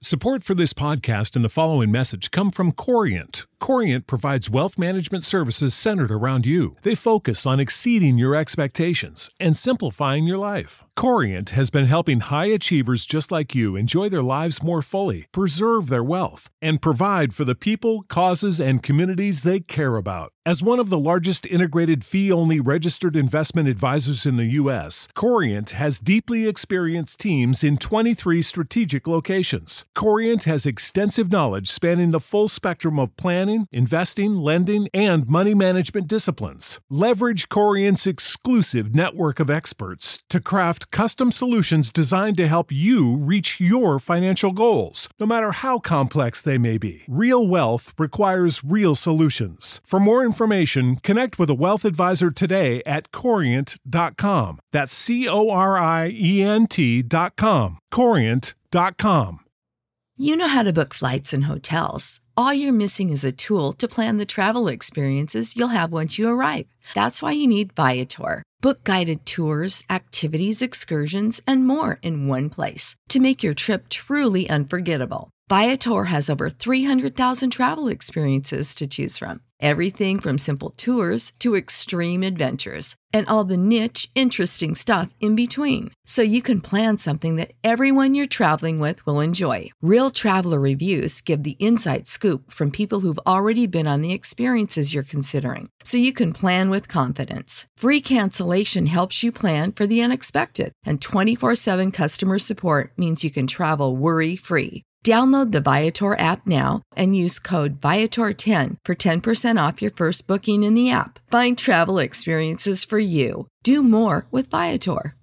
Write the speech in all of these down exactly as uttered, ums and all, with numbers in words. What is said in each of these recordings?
Support for this podcast and the following message come from Corient. Corient provides wealth management services centered around you. They focus on exceeding your expectations and simplifying your life. Corient has been helping high achievers just like you enjoy their lives more fully, preserve their wealth, and provide for the people, causes, and communities they care about. As one of the largest integrated fee-only registered investment advisors in the U S, Corient has deeply experienced teams in twenty-three strategic locations. Corient has extensive knowledge spanning the full spectrum of planning, investing, lending, and money management disciplines. Leverage Corient's exclusive network of experts to craft custom solutions designed to help you reach your financial goals, no matter how complex they may be. Real wealth requires real solutions. For more information, connect with a wealth advisor today at corient dot com. That's C O R I E N T dot com. corient dot com. You know how to book flights and hotels. All you're missing is a tool to plan the travel experiences you'll have once you arrive. That's why you need Viator. Book guided tours, activities, excursions, and more in one place to make your trip truly unforgettable. Viator has over three hundred thousand travel experiences to choose from. Everything from simple tours to extreme adventures and all the niche, interesting stuff in between. So you can plan something that everyone you're traveling with will enjoy. Real traveler reviews give the inside scoop from people who've already been on the experiences you're considering. So you can plan with confidence. Free cancellation helps you plan for the unexpected. And twenty-four seven customer support means you can travel worry-free. Download the Viator app now and use code Viator ten for ten percent off your first booking in the app. Find travel experiences for you. Do more with Viator.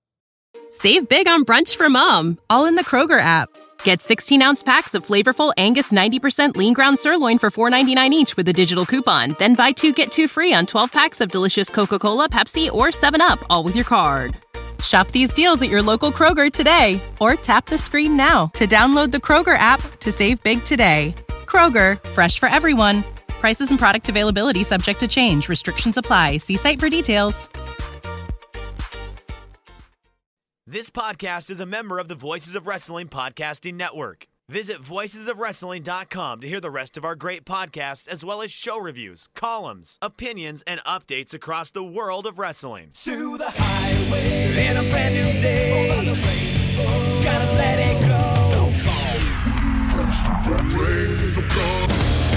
Save big on brunch for mom, all in the Kroger app. Get sixteen-ounce packs of flavorful Angus ninety percent lean ground sirloin for four ninety-nine each with a digital coupon. Then buy two, get two free on twelve packs of delicious Coca-Cola, Pepsi, or seven up, all with your card. Shop these deals at your local Kroger today, or tap the screen now to download the Kroger app to save big today. Kroger, fresh for everyone. Prices and product availability subject to change. Restrictions apply. See site for details. This podcast is a member of the Voices of Wrestling Podcasting Network. Visit voices of wrestling dot com to hear the rest of our great podcasts, as well as show reviews, columns, opinions, and updates across the world of wrestling. To the highway in a brand new day. Over the rainbow, gotta let it go. So far.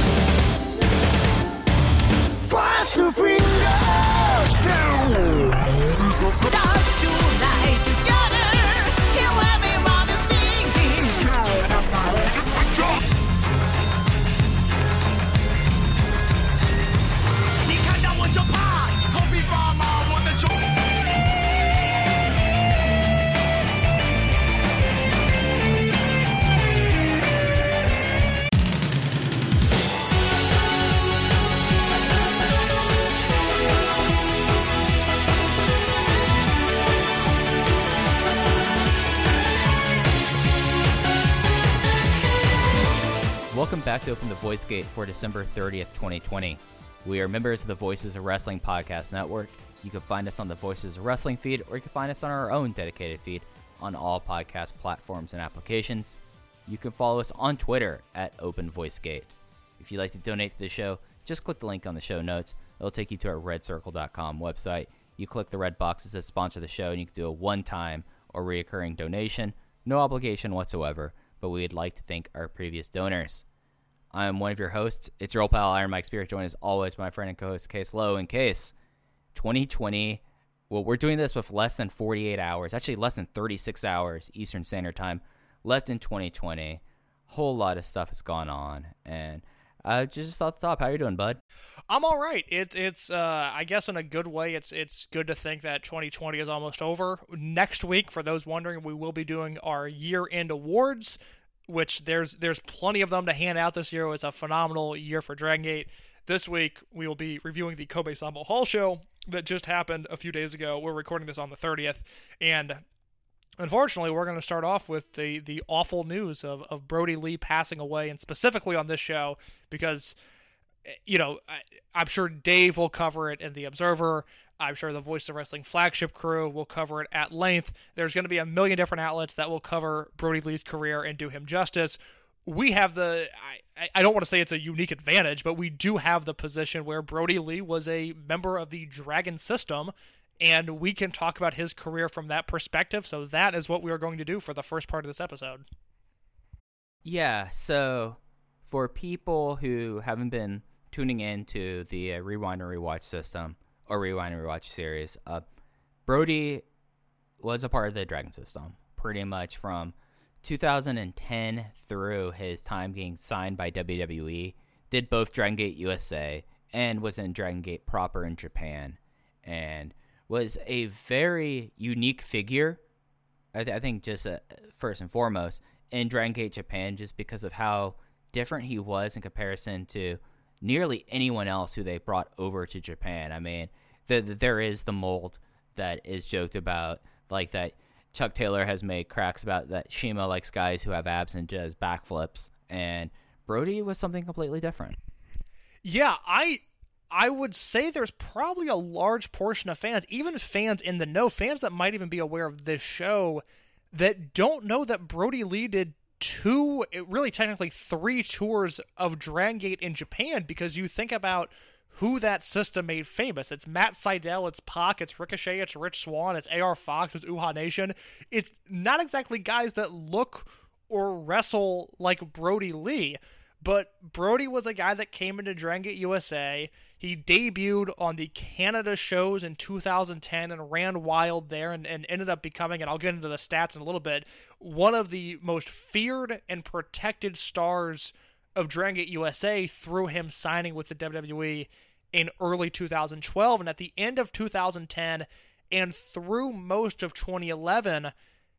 Fast to finger down. Dance tonight together. Here everyone is singing. 你看到我就怕，头皮发麻，我的手。 Welcome back to Open the Voice Gate for December thirtieth, twenty twenty. We are members of the Voices of Wrestling Podcast Network. You can find us on the Voices of Wrestling feed, or you can find us on our own dedicated feed on all podcast platforms and applications. You can follow us on Twitter at Open Voice Gate. If you'd like to donate to the show, just click the link on the show notes. It'll take you to our red circle dot com website. You click the red boxes that sponsor the show, and you can do a one-time or reoccurring donation. No obligation whatsoever, but we'd like to thank our previous donors. I'm one of your hosts. It's your old pal, Iron Mike Spear, joined as always by my friend and co-host, Case Lowe. And Case, twenty twenty, well, we're doing this with less than forty-eight hours, actually less than thirty-six hours Eastern Standard Time left in twenty twenty. Whole lot of stuff has gone on, and uh, just off the top, how you doing, bud? I'm all right. It, it's, uh, I guess, in a good way. It's it's good to think that twenty twenty is almost over. Next week, for those wondering, we will be doing our year-end awards, which there's there's plenty of them to hand out this year. It was a phenomenal year for Dragon Gate. This week, we will be reviewing the Kobe Sanbo Hall show that just happened a few days ago. We're recording this on the thirtieth, and unfortunately, we're going to start off with the the awful news of, of Brody Lee passing away, and specifically on this show, because you know, I, I'm sure Dave will cover it in The Observer. I'm sure the Voice of Wrestling flagship crew will cover it at length. There's going to be a million different outlets that will cover Brodie Lee's career and do him justice. We have the, I, I don't want to say it's a unique advantage, but we do have the position where Brodie Lee was a member of the Dragon system, and we can talk about his career from that perspective. So that is what we are going to do for the first part of this episode. Yeah, so for people who haven't been tuning into the uh, Rewind and Rewatch system, or Rewind and Rewatch series, uh, Brodie was a part of the Dragon system pretty much from two thousand ten through his time getting signed by W W E, did both Dragon Gate U S A and was in Dragon Gate proper in Japan, and was a very unique figure, I, th- I think just uh, first and foremost, in Dragon Gate Japan, just because of how different he was in comparison to nearly anyone else who they brought over to Japan. I mean, the, the, there is the mold that is joked about, like that Chuck Taylor has made cracks about, that Shima likes guys who have abs and does backflips, and Brodie was something completely different. Yeah, I I would say there's probably a large portion of fans, even fans in the know, fans that might even be aware of this show, that don't know that Brodie Lee did two, really technically three tours of Dragon Gate in Japan, because you think about who that system made famous. It's Matt Sydal, it's Pac, it's Ricochet, it's Rich Swann, it's A R Fox, it's Uhaa Nation. It's not exactly guys that look or wrestle like Brodie Lee, but Brodie was a guy that came into Dragon Gate U S A. He debuted on the Canada shows in two thousand ten and ran wild there, and, and ended up becoming, and I'll get into the stats in a little bit, one of the most feared and protected stars of Dragon Gate U S A through him signing with the W W E in early two thousand twelve. And at the end of two thousand ten and through most of twenty eleven,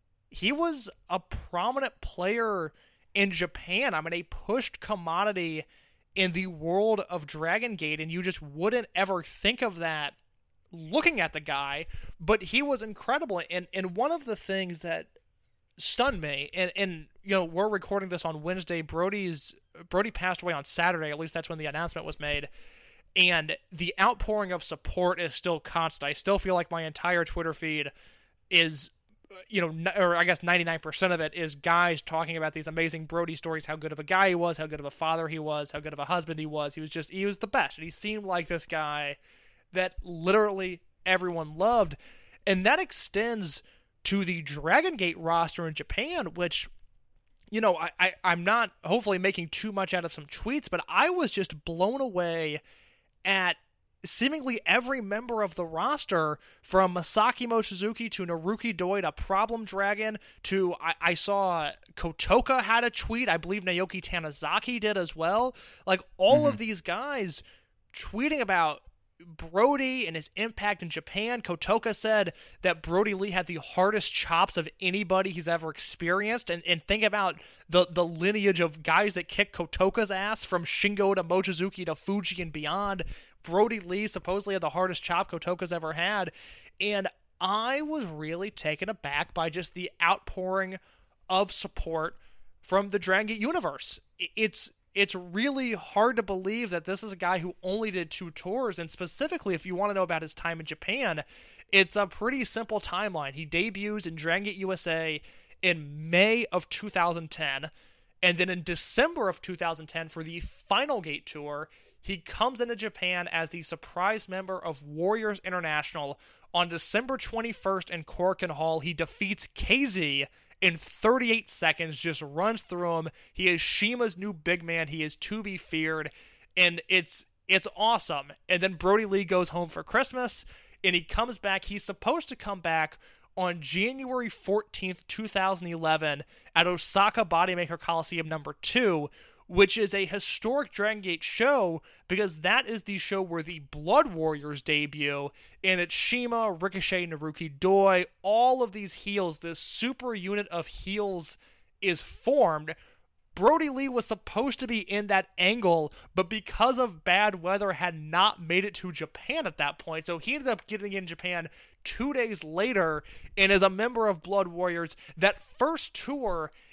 he was a prominent player in Japan. I mean, a pushed commodity in the world of Dragon Gate, and you just wouldn't ever think of that looking at the guy, but he was incredible. And and one of the things that stunned me, and, and you know, we're recording this on Wednesday, Brodie's Brodie passed away on Saturday, at least that's when the announcement was made, and the outpouring of support is still constant. I still feel like my entire Twitter feed is, you know, or I guess ninety-nine percent of it is guys talking about these amazing Brodie stories, how good of a guy he was, how good of a father he was, how good of a husband he was. He was just, he was the best. And he seemed like this guy that literally everyone loved. And that extends to the Dragon Gate roster in Japan, which, you know, I, I, I'm not hopefully making too much out of some tweets, but I was just blown away at seemingly every member of the roster, from Masaki Mochizuki to Naruki Doi to Problem Dragon to, I, I saw Kotoka had a tweet. I believe Naoki Tanizaki did as well. Like, all mm-hmm. of these guys tweeting about Brodie and his impact in Japan. Kotoka said that Brodie Lee had the hardest chops of anybody he's ever experienced. And, and think about the, the lineage of guys that kicked Kotoka's ass, from Shingo to Mochizuki to Fuji and beyond. Brodie Lee supposedly had the hardest chop Kotoka's ever had. And I was really taken aback by just the outpouring of support from the Dragon Gate universe. It's It's really hard to believe that this is a guy who only did two tours, and specifically, if you want to know about his time in Japan, it's a pretty simple timeline. He debuts in Dragon Gate U S A in May of two thousand ten, and then in December of two thousand ten for the Final Gate Tour, he comes into Japan as the surprise member of Warriors International. On December twenty-first in Korakuen Hall, he defeats K Z in thirty-eight seconds, just runs through him. He is Shima's new big man. He is to be feared, and it's it's awesome. And then Brodie Lee goes home for Christmas, and he comes back. He's supposed to come back on January fourteenth, two thousand eleven at Osaka Bodymaker Coliseum number two, which is a historic Dragon Gate show because that is the show where the Blood Warriors debut, and it's Shima, Ricochet, Naruki Doi, all of these heels, this super unit of heels is formed. Brodie Lee was supposed to be in that angle, but because of bad weather had not made it to Japan at that point, so he ended up getting in Japan two days later and is a member of Blood Warriors. That first tour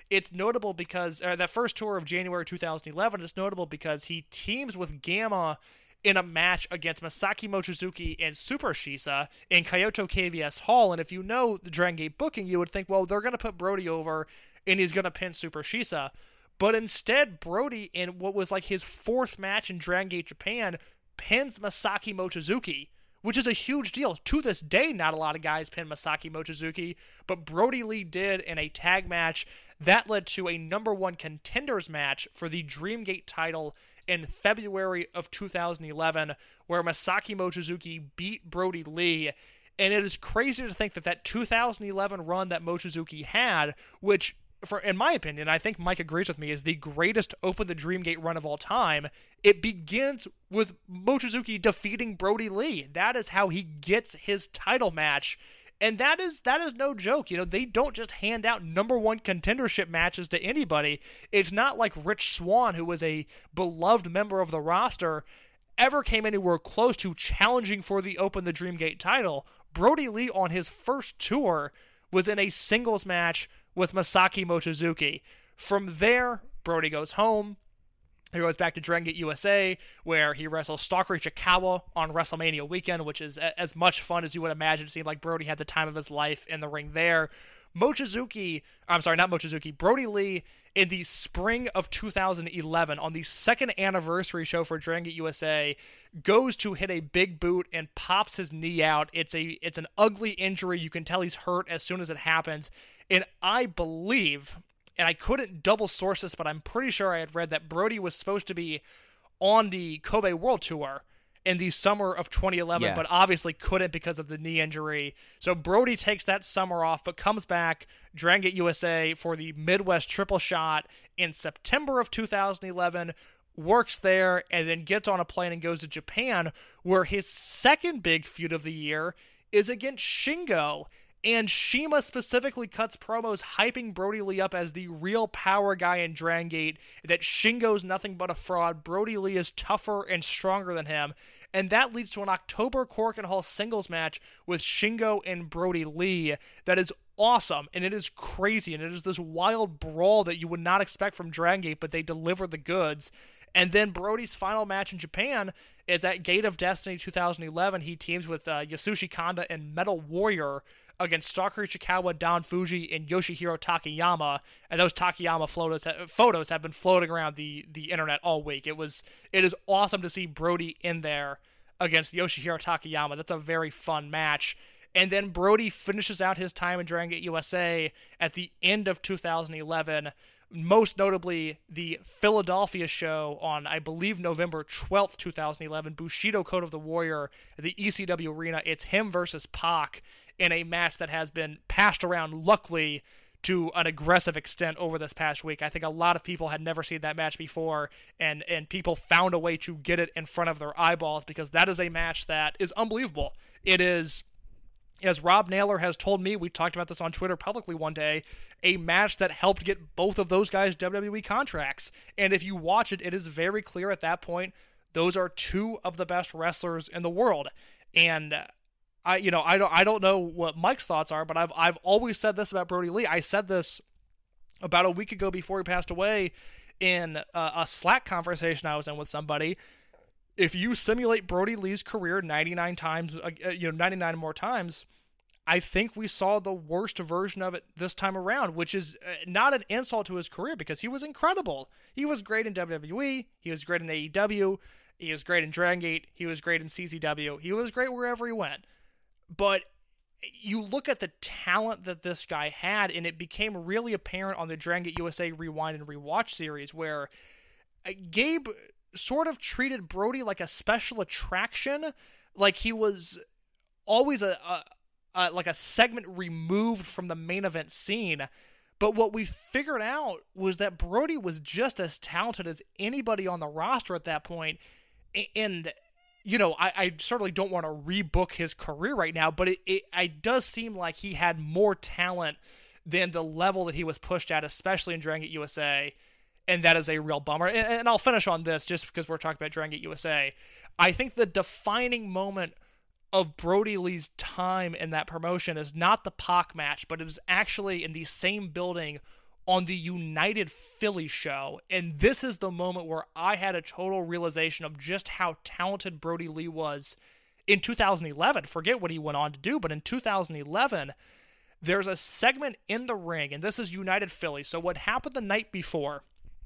it's notable because uh, that first tour of January two thousand eleven is notable because he teams with Gamma in a match against Masaki Mochizuki and Super Shisa in Kyoto K V S Hall. And if you know the Dragon Gate booking, you would think, well, they're going to put Brody over and he's going to pin Super Shisa. But instead, Brody, in what was like his fourth match in Dragon Gate Japan, pins Masaki Mochizuki, which is a huge deal. To this day, not a lot of guys pin Masaki Mochizuki, but Brody Lee did in a tag match. That led to a number one contenders match for the Dreamgate title in February of two thousand eleven, where Masaki Mochizuki beat Brody Lee. And it is crazy to think that that two thousand eleven run that Mochizuki had, which, for in my opinion, I think Mike agrees with me, is the greatest Open the Dreamgate run of all time, it begins with Mochizuki defeating Brody Lee. That is how he gets his title match. And that is that is no joke. You know, they don't just hand out number one contendership matches to anybody. It's not like Rich Swann, who was a beloved member of the roster, ever came anywhere close to challenging for the Open the Dreamgate title. Brody Lee on his first tour was in a singles match with Masaki Mochizuki. From there, Brody goes home. He goes back to Dragon Gate U S A, where he wrestles Stalker Ichikawa on WrestleMania weekend, which is a- as much fun as you would imagine. It seemed like Brody had the time of his life in the ring there. Mochizuki, I'm sorry, not Mochizuki, Brody Lee, in the spring of two thousand eleven, on the second anniversary show for Dragon Gate U S A, goes to hit a big boot and pops his knee out. It's a it's an ugly injury. You can tell he's hurt as soon as it happens. And I believe, and I couldn't double source this, but I'm pretty sure I had read that Brody was supposed to be on the Kobe World Tour in the summer of twenty eleven, yeah. but obviously couldn't because of the knee injury. So Brody takes that summer off, but comes back, Dragon Gate U S A, for the Midwest Triple Shot in September of two thousand eleven, works there, and then gets on a plane and goes to Japan, where his second big feud of the year is against Shingo. And Shima specifically cuts promos hyping Brody Lee up as the real power guy in Dragon Gate, that Shingo's nothing but a fraud, Brody Lee is tougher and stronger than him, and that leads to an October Korakuen Hall singles match with Shingo and Brody Lee that is awesome, and it is crazy, and it is this wild brawl that you would not expect from Dragon Gate, but they deliver the goods. And then Brody's final match in Japan is at Gate of Destiny two thousand eleven. He teams with uh, Yasushi Kanda and Metal Warrior against Stalker Ichikawa, Don Fuji, and Yoshihiro Takayama, and those Takayama photos photos have been floating around the, the internet all week. It was it is awesome to see Brody in there against Yoshihiro Takayama. That's a very fun match. And then Brody finishes out his time in Dragon Gate U S A at the end of two thousand eleven, most notably the Philadelphia show on, I believe, November twelfth, two thousand eleven, Bushido Code of the Warrior at the E C W Arena. It's him versus Pac in a match that has been passed around, luckily, to an aggressive extent over this past week. I think a lot of people had never seen that match before, and, and people found a way to get it in front of their eyeballs, because that is a match that is unbelievable. It is, as Rob Naylor has told me, we talked about this on Twitter publicly one day, a match that helped get both of those guys W W E contracts. And if you watch it, it is very clear at that point, those are two of the best wrestlers in the world. And I, you know, I don't, I don't know what Mike's thoughts are, but I've, I've always said this about Brody Lee. I said this about a week ago before he passed away in a, a Slack conversation I was in with somebody. If you simulate Brody Lee's career ninety-nine times, uh, you know, ninety-nine more times, I think we saw the worst version of it this time around, which is not an insult to his career, because he was incredible. He was great in W W E. He was great in A E W. He was great in Dragon Gate. He was great in C Z W. He was great wherever he went. But you look at the talent that this guy had, and it became really apparent on the Dragon Gate U S A Rewind and Rewatch series, where Gabe sort of treated Brody like a special attraction, like he was always a, a, a like a segment removed from the main event scene. But what we figured out was that Brody was just as talented as anybody on the roster at that point. And, you know, I, I certainly don't want to rebook his career right now, but it, it, it does seem like he had more talent than the level that he was pushed at, especially in Dragon Gate U S A. And that is a real bummer. And, and I'll finish on this just because we're talking about Dragon Gate U S A. I think the defining moment of Brody Lee's time in that promotion is not the Pac match, but it was actually in the same building on the United Philly show. And this is the moment where I had a total realization of just how talented Brodie Lee was in two thousand eleven. Forget what he went on to do, but in two thousand eleven, there's a segment in the ring, and this is United Philly. So what happened the night before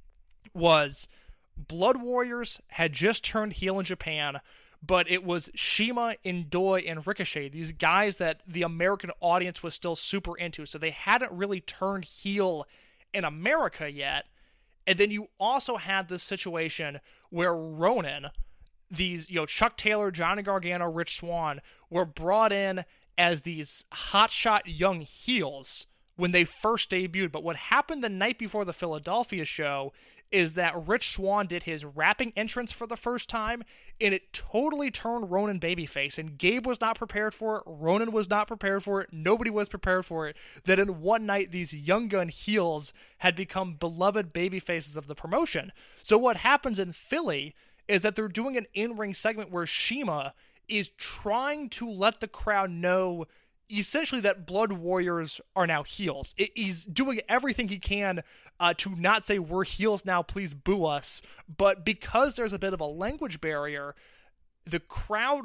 was Blood Warriors had just turned heel in Japan, but it was CIMA, Indoi, and Ricochet, these guys that the American audience was still super into. So they hadn't really turned heel in America yet. And then you also had this situation where Ronin, these, you know, Chuck Taylor, Johnny Gargano, Rich Swann, were brought in as these hotshot young heels when they first debuted. But what happened the night before the Philadelphia show is that Rich Swann did his rapping entrance for the first time, and it totally turned Ronin babyface. And Gabe was not prepared for it. Ronin was not prepared for it. Nobody was prepared for it. That in one night, these young gun heels had become beloved babyfaces of the promotion. So what happens in Philly is that they're doing an in-ring segment where CIMA is trying to let the crowd know essentially that Blood Warriors are now heels. It, he's doing everything he can uh, to not say, we're heels now, please boo us. But because there's a bit of a language barrier, the crowd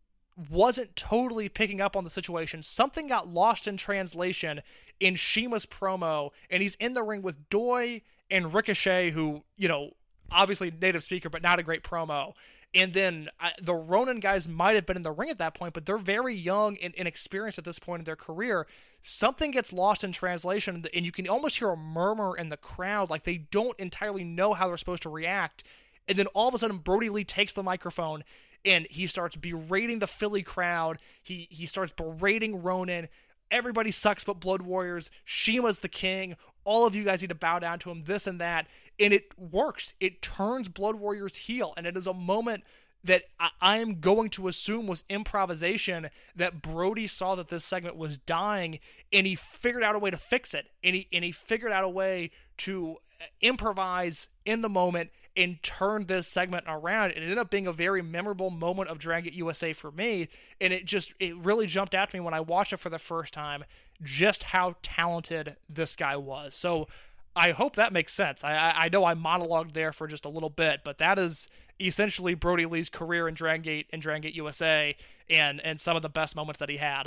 wasn't totally picking up on the situation. Something got lost in translation in CIMA's promo, and he's in the ring with Doi and Ricochet, who, you know, obviously native speaker, but not a great promo. And then uh, the Ronin guys might have been in the ring at that point, but they're very young and inexperienced at this point in their career. Something gets lost in translation, and you can almost hear a murmur in the crowd, like they don't entirely know how they're supposed to react. And then all of a sudden, Brodie Lee takes the microphone, and he starts berating the Philly crowd. He he starts berating Ronin. Everybody sucks but Blood Warriors. CIMA's the king. All of you guys need to bow down to him, this and that. And it works. It turns Blood Warriors heel. And it is a moment that I, I am going to assume was improvisation, that Brodie saw that this segment was dying, and he figured out a way to fix it. And he, and he figured out a way to improvise in the moment and turn this segment around. It ended up being a very memorable moment of Dragon Gate U S A for me, and it just, it really jumped out to me when I watched it for the first time, just how talented this guy was. So I hope that makes sense. I, I, I know I monologued there for just a little bit, but that is essentially Brodie Lee's career in Dragon Gate and Dragon Gate U S A, and, and some of the best moments that he had.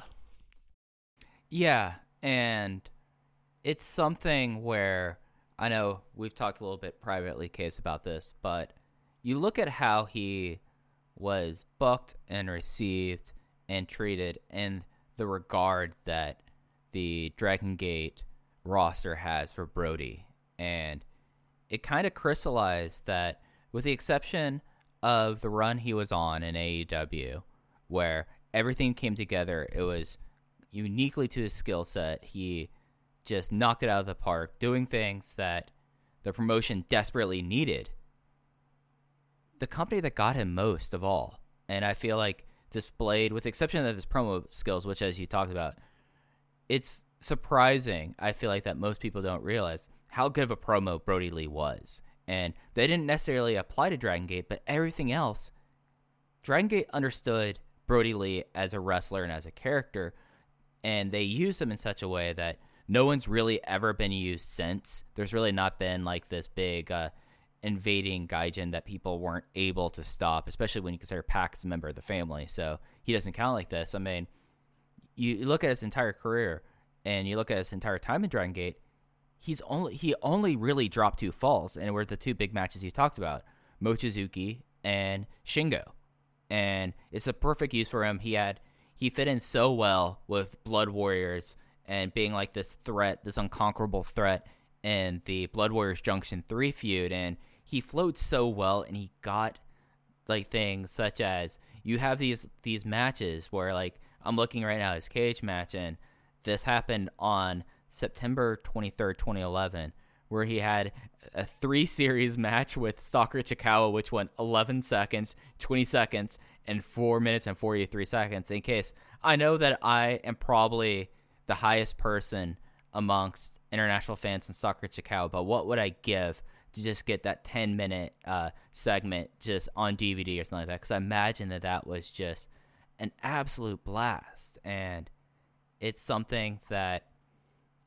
Yeah, and it's something where I know we've talked a little bit privately, Case, about this, but you look at how he was booked and received and treated in the regard that the Dragon Gate roster has for Brodie, and it kind of crystallized that, with the exception of the run he was on in A E W, where everything came together, it was uniquely to his skill set. He just knocked it out of the park, doing things that the promotion desperately needed. The company that got him most of all, and I feel like displayed, with the exception of his promo skills, which, as you talked about, it's surprising, I feel like, that most people don't realize how good of a promo Brodie Lee was. And they didn't necessarily apply to Dragon Gate, but everything else, Dragon Gate understood Brodie Lee as a wrestler and as a character, and they used him in such a way that no one's really ever been used since. There's really not been like this big uh, invading Gaijin that people weren't able to stop, especially when you consider Pac as a member of the family. So he doesn't count like this. I mean, you look at his entire career and you look at his entire time in Dragon Gate, he's only he only really dropped two falls, and were the two big matches you talked about, Mochizuki and Shingo. And it's a perfect use for him. He had he fit in so well with Blood Warriors and being like this threat, this unconquerable threat in the Blood Warriors Junction three feud. And he flowed so well, and he got like things such as, you have these these matches where, like, I'm looking right now at his cage match, and this happened on September twenty-third, twenty eleven, where he had a three series match with Stalker Chikawa, which went eleven seconds, twenty seconds, and four minutes and forty-three seconds. In case, I know that I am probably the highest person amongst international fans in Stalker Chikawa, but what would I give to just get that ten minute uh, segment just on D V D or something like that? Because I imagine that that was just an absolute blast, and it's something that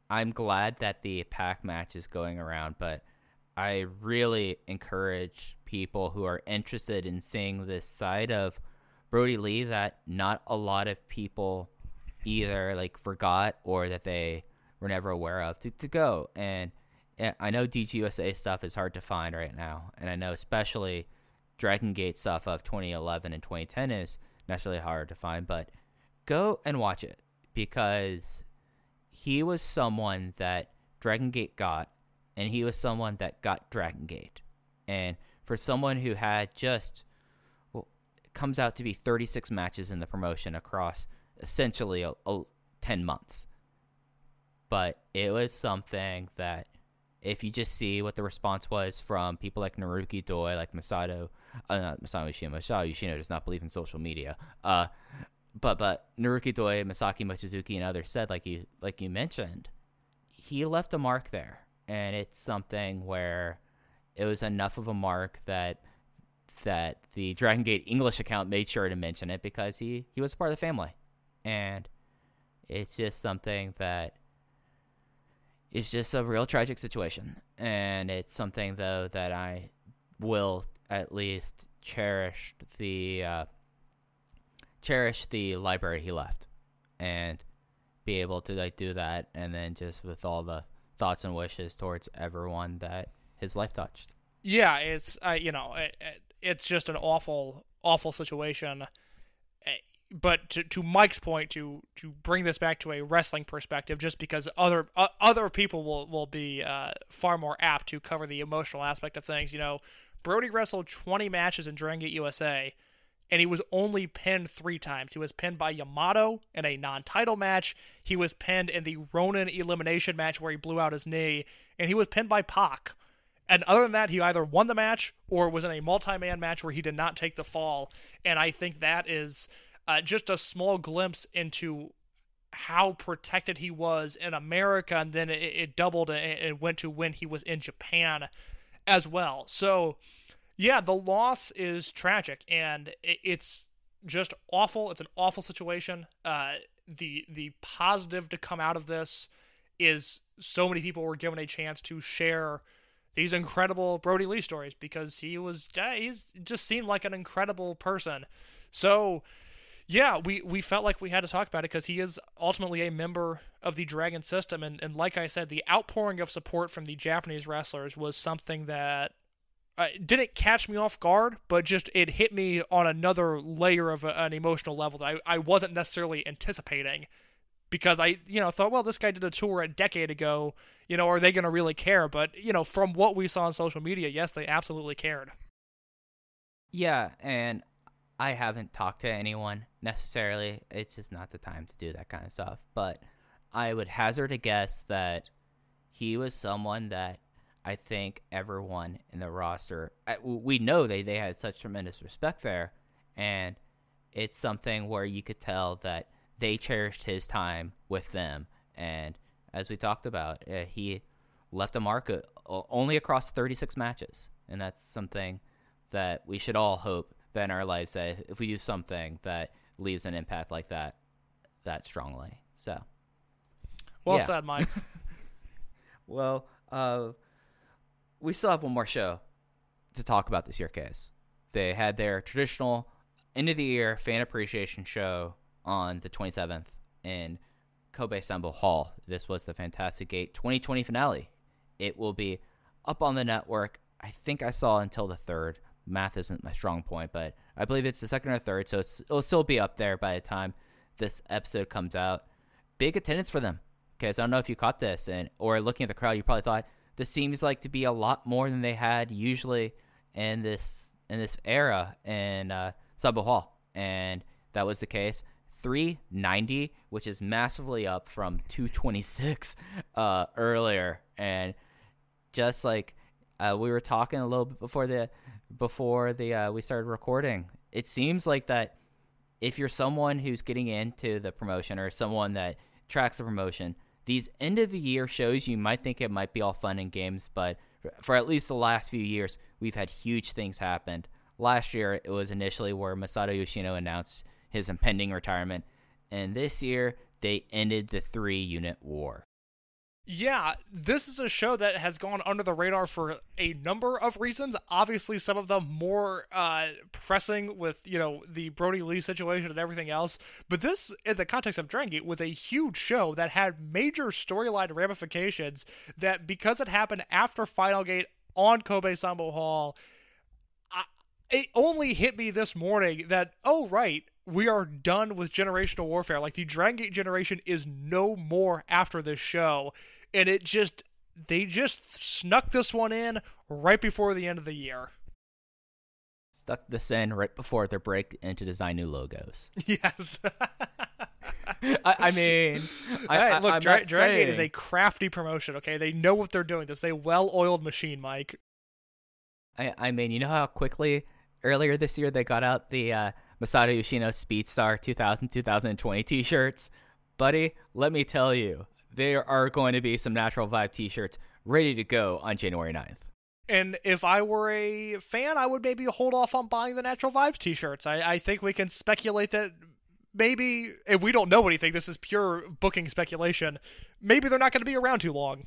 I'm glad that the pack match is going around, but I really encourage people who are interested in seeing this side of Brodie Lee that not a lot of people either like forgot or that they were never aware of to, to go. And I know D G U S A stuff is hard to find right now, and I know especially Dragon Gate stuff of twenty eleven and twenty ten is necessarily hard to find, but go and watch it because he was someone that Dragon Gate got, and he was someone that got Dragon Gate. And for someone who had just, well, it comes out to be thirty-six matches in the promotion across essentially a, a, ten months. But it was something that if you just see what the response was from people like Naruki Doi, like Masato, uh, not Masato Yoshino, Masato Yoshino does not believe in social media, uh, but but Naruki Doi, Masaki Mochizuki, and others said, like you like you mentioned, he left a mark there, and it's something where it was enough of a mark that that the Dragon Gate English account made sure to mention it because he, he was a part of the family, and it's just something that is just a real tragic situation, and it's something though that I will at least cherish the uh, cherish the library he left, and be able to like do that, and then just with all the thoughts and wishes towards everyone that his life touched. Yeah, it's uh, you know it, it's just an awful awful situation. But to to Mike's point, to to bring this back to a wrestling perspective, just because other uh, other people will will be uh, far more apt to cover the emotional aspect of things. You know, Brodie wrestled twenty matches in Dragon Gate U S A, and he was only pinned three times. He was pinned by Yamato in a non-title match. He was pinned in the Ronin elimination match where he blew out his knee, and he was pinned by Pac. And other than that, he either won the match or was in a multi-man match where he did not take the fall. And I think that is Uh, just a small glimpse into how protected he was in America, and then it, it doubled and it went to when he was in Japan as well. So, yeah, the loss is tragic, and it, it's just awful. It's an awful situation. Uh, the the positive to come out of this is so many people were given a chance to share these incredible Brodie Lee stories because he was uh, he's just seemed like an incredible person. So, yeah, we, we felt like we had to talk about it because he is ultimately a member of the Dragon system. And, and like I said, the outpouring of support from the Japanese wrestlers was something that uh, didn't catch me off guard, but just it hit me on another layer of a, an emotional level that I, I wasn't necessarily anticipating because I, you know, thought, well, this guy did a tour a decade ago, you know, are they going to really care? But, you know, from what we saw on social media, yes, they absolutely cared. Yeah, and I haven't talked to anyone necessarily. It's just not the time to do that kind of stuff. But I would hazard a guess that he was someone that I think everyone in the roster, we know they, they had such tremendous respect there. And it's something where you could tell that they cherished his time with them. And as we talked about, uh, he left a mark uh, only across thirty-six matches. And that's something that we should all hope that in our lives that if we do something that leaves an impact like that, that strongly. So, well yeah. said, Mike. Well, uh, we still have one more show to talk about this year, case. They had their traditional end of the year fan appreciation show on the twenty-seventh in Kobe Sanbo Hall. This was the Fantastic Gate twenty twenty finale. It will be up on the network. I think I saw until the third. Math isn't my strong point, but I believe it's the second or third, so it's, it'll still be up there by the time this episode comes out. Big attendance for them, because I don't know if you caught this, and or looking at the crowd, you probably thought this seems like to be a lot more than they had usually in this in this era in uh, Sanbo Hall, and that was the case. three ninety, which is massively up from two twenty-six uh, earlier, and just like uh, we were talking a little bit before the before the uh, we started recording, it seems like that if you're someone who's getting into the promotion or someone that tracks the promotion, these end of the year shows, you might think it might be all fun and games, but for at least the last few years, we've had huge things happen. Last year, it was initially where Masato Yoshino announced his impending retirement, and this year, they ended the three-unit war. Yeah, this is a show that has gone under the radar for a number of reasons. Obviously, some of them more uh, pressing with, you know, the Brody Lee situation and everything else. But this, in the context of Dragon Gate, was a huge show that had major storyline ramifications that, because it happened after Final Gate on Kobe Sanbo Hall, I, it only hit me this morning that, oh, right, we are done with generational warfare. Like, the Dragon Gate generation is no more after this show. And it just, they just snuck this one in right before the end of the year. Stuck this in right before their break and to design new logos. Yes. I, I mean, I, right, I, look, I'm Dra- not Dragon Gate saying... is a crafty promotion, okay? They know what they're doing. This is a well-oiled machine, Mike. I, I mean, you know how quickly earlier this year they got out the uh, Masato Yoshino Speedstar two thousand twenty t-shirts? Buddy, let me tell you, there are going to be some Natural Vibe t-shirts ready to go on January ninth. And if I were a fan, I would maybe hold off on buying the Natural Vibes t-shirts. I, I think we can speculate that maybe, if we don't know anything, this is pure booking speculation, maybe they're not going to be around too long.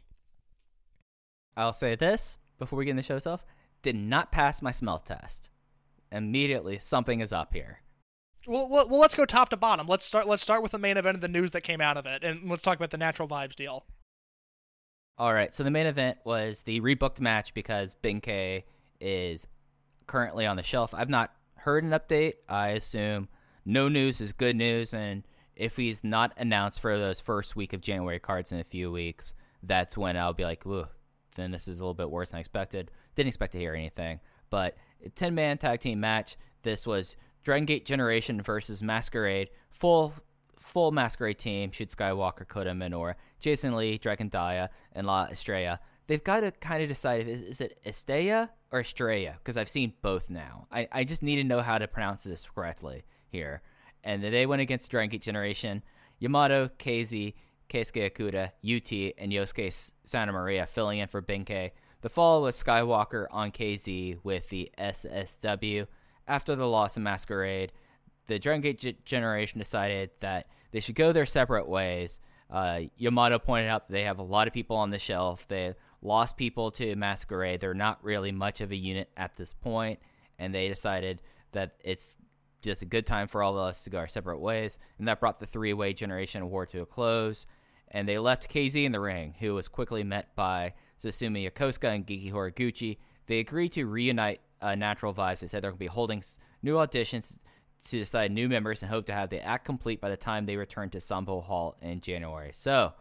I'll say this, before we get into the show itself, did not pass my smell test. Immediately, something is up here. Well, well, well, let's go top to bottom. Let's start. Let's start with the main event of the news that came out of it, and let's talk about the Natural Vibes deal. All right, so the main event was the rebooked match because Ben-K is currently on the shelf. I've not heard an update. I assume no news is good news, and if he's not announced for those first week of January cards in a few weeks, that's when I'll be like, ooh, then this is a little bit worse than I expected. Didn't expect to hear anything, but a ten-man tag team match. This was Dragon Gate Generation versus Masquerade. Full full Masquerade team. Shude Skywalker, Kota Minoura, Jason Lee, Dragon Dia, and La Estrella. They've got to kind of decide, if, is, is it Estrella or Estrella? Because I've seen both now. I, I just need to know how to pronounce this correctly here. And they went against Dragon Gate Generation. Yamato, K Z, Keisuke Okuda, U T, and Yosuke Santa Maria filling in for Ben-K. The fall was Skywalker on K Z with the S S W. After the loss of Masquerade, the Dragon Gate G- Generation decided that they should go their separate ways. Uh, Yamato pointed out that they have a lot of people on the shelf. They lost people to Masquerade. They're not really much of a unit at this point, and they decided that it's just a good time for all of us to go our separate ways, and that brought the three-way Generation War to a close. And they left K Z in the ring, who was quickly met by Susumu Yokosuka and Giki Horiguchi. They agreed to reunite uh, Natural Vibes. They said they're going to be holding s- new auditions to decide new members and hope to have the act complete by the time they return to Sanbo Hall in January. So,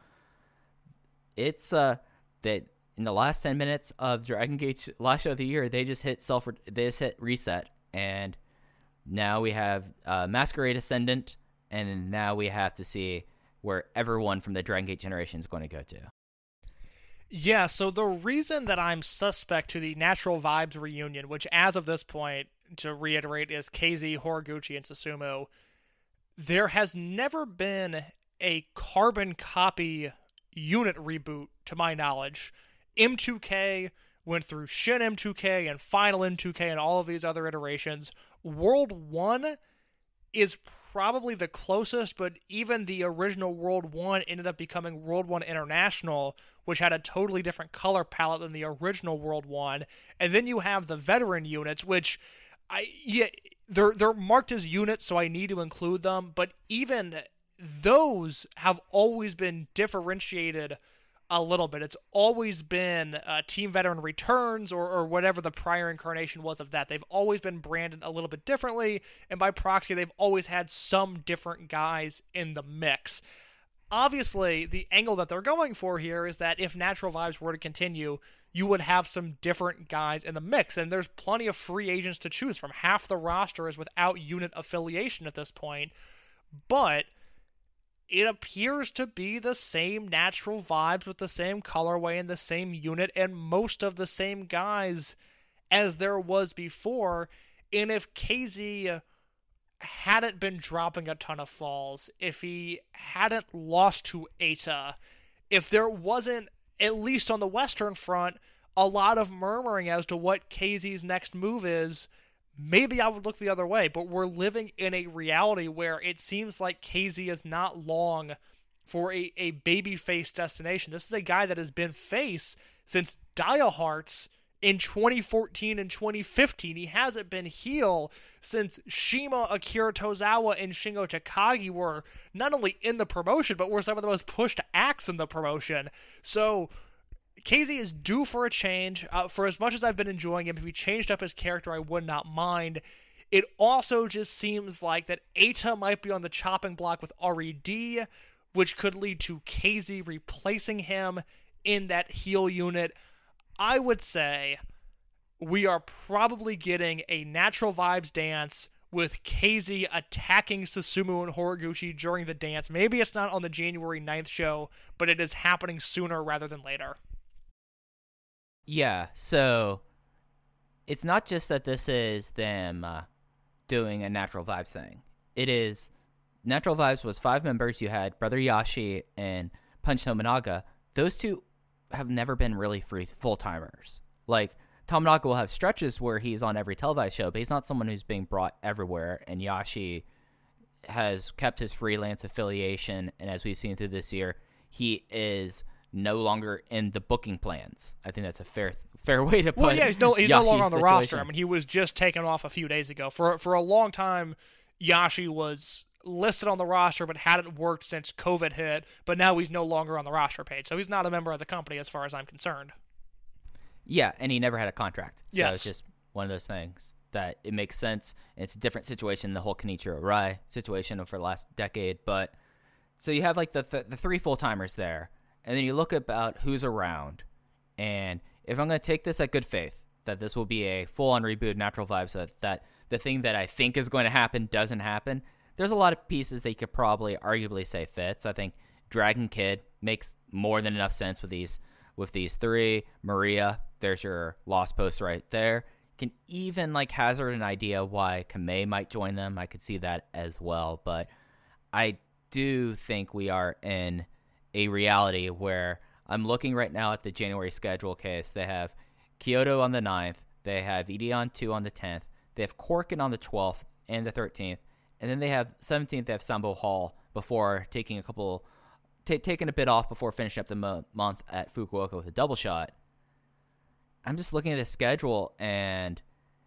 it's uh that in the last ten minutes of Dragon Gate's last show of the year, they just hit self they just hit reset, and now we have uh, Masquerade Ascendant, and now we have to see where everyone from the Dragon Gate Generation is going to go to. Yeah, so the reason that I'm suspect to the Natural Vibes reunion, which as of this point, to reiterate, is K Z, Horiguchi, and Susumu, there has never been a carbon copy unit reboot, to my knowledge. M two K went through Shin M two K and Final M two K and all of these other iterations. World one is probably the closest, but even the original World one ended up becoming World one International, which had a totally different color palette than the original World one. And then you have the veteran units, which I yeah, they're they're marked as units, so I need to include them, but even those have always been differentiated a little bit. It's always been uh, Team Veteran Returns or, or whatever the prior incarnation was of that. They've always been branded a little bit differently, and by proxy, they've always had some different guys in the mix. Obviously, the angle that they're going for here is that if Natural Vibes were to continue, you would have some different guys in the mix, and there's plenty of free agents to choose from. Half the roster is without unit affiliation at this point, but it appears to be the same Natural Vibes with the same colorway and the same unit and most of the same guys as there was before. And if K Z hadn't been dropping a ton of falls, if he hadn't lost to Eita, if there wasn't, at least on the Western front, a lot of murmuring as to what K Z's next move is, maybe I would look the other way. But we're living in a reality where it seems like K Z is not long for a, a babyface destination. This is a guy that has been face since Dia Hearts in twenty fourteen and twenty fifteen. He hasn't been heel since Shima, Akira Tozawa, and Shingo Takagi were not only in the promotion, but were some of the most pushed acts in the promotion. So K Z is due for a change. Uh, for as much as I've been enjoying him, if he changed up his character, I would not mind. It also just seems like that Eita might be on the chopping block with R E D, which could lead to K Z replacing him in that heel unit. I would say we are probably getting a Natural Vibes dance with K Z attacking Susumu and Horiguchi during the dance. Maybe it's not on the January ninth show, but it is happening sooner rather than later. Yeah, so it's not just that this is them uh, doing a Natural Vibes thing. It is, Natural Vibes was five members. You had Brother Yashi and Punch Tominaga. Those two have never been really free full-timers. Like, Tominaga will have stretches where he's on every televised show, but he's not someone who's being brought everywhere, and Yashi has kept his freelance affiliation, and as we've seen through this year, he is no longer in the booking plans. I think that's a fair fair way to put it. Well, yeah, he's no, he's no longer on the situation. roster. I mean, he was just taken off a few days ago. For, for a long time, Yashi was listed on the roster but hadn't worked since COVID hit, but now he's no longer on the roster page, so he's not a member of the company as far as I'm concerned. Yeah, and he never had a contract. So yes. It's just one of those things that it makes sense. It's a different situation than the whole Kenichiro Rai situation over the last decade, but so you have like the th- the three full-timers there, and then you look about who's around, and if I'm going to take this at good faith, that this will be a full-on reboot of Natural Vibes, so that, that the thing that I think is going to happen doesn't happen, there's a lot of pieces that you could probably arguably say fits. I think Dragon Kid makes more than enough sense with these with these three. Maria, there's your Lost Post right there. You can even like hazard an idea why Kamei might join them. I could see that as well. But I do think we are in a reality where I'm looking right now at the January schedule case. They have Kyoto on the ninth. They have Ideon two on the tenth. They have Corkin on the twelfth and the thirteenth. And then they have seventeenth, they have Sambo Hall before taking a couple, t- taking a bit off before finishing up the mo- month at Fukuoka with a double shot. I'm just looking at the schedule, and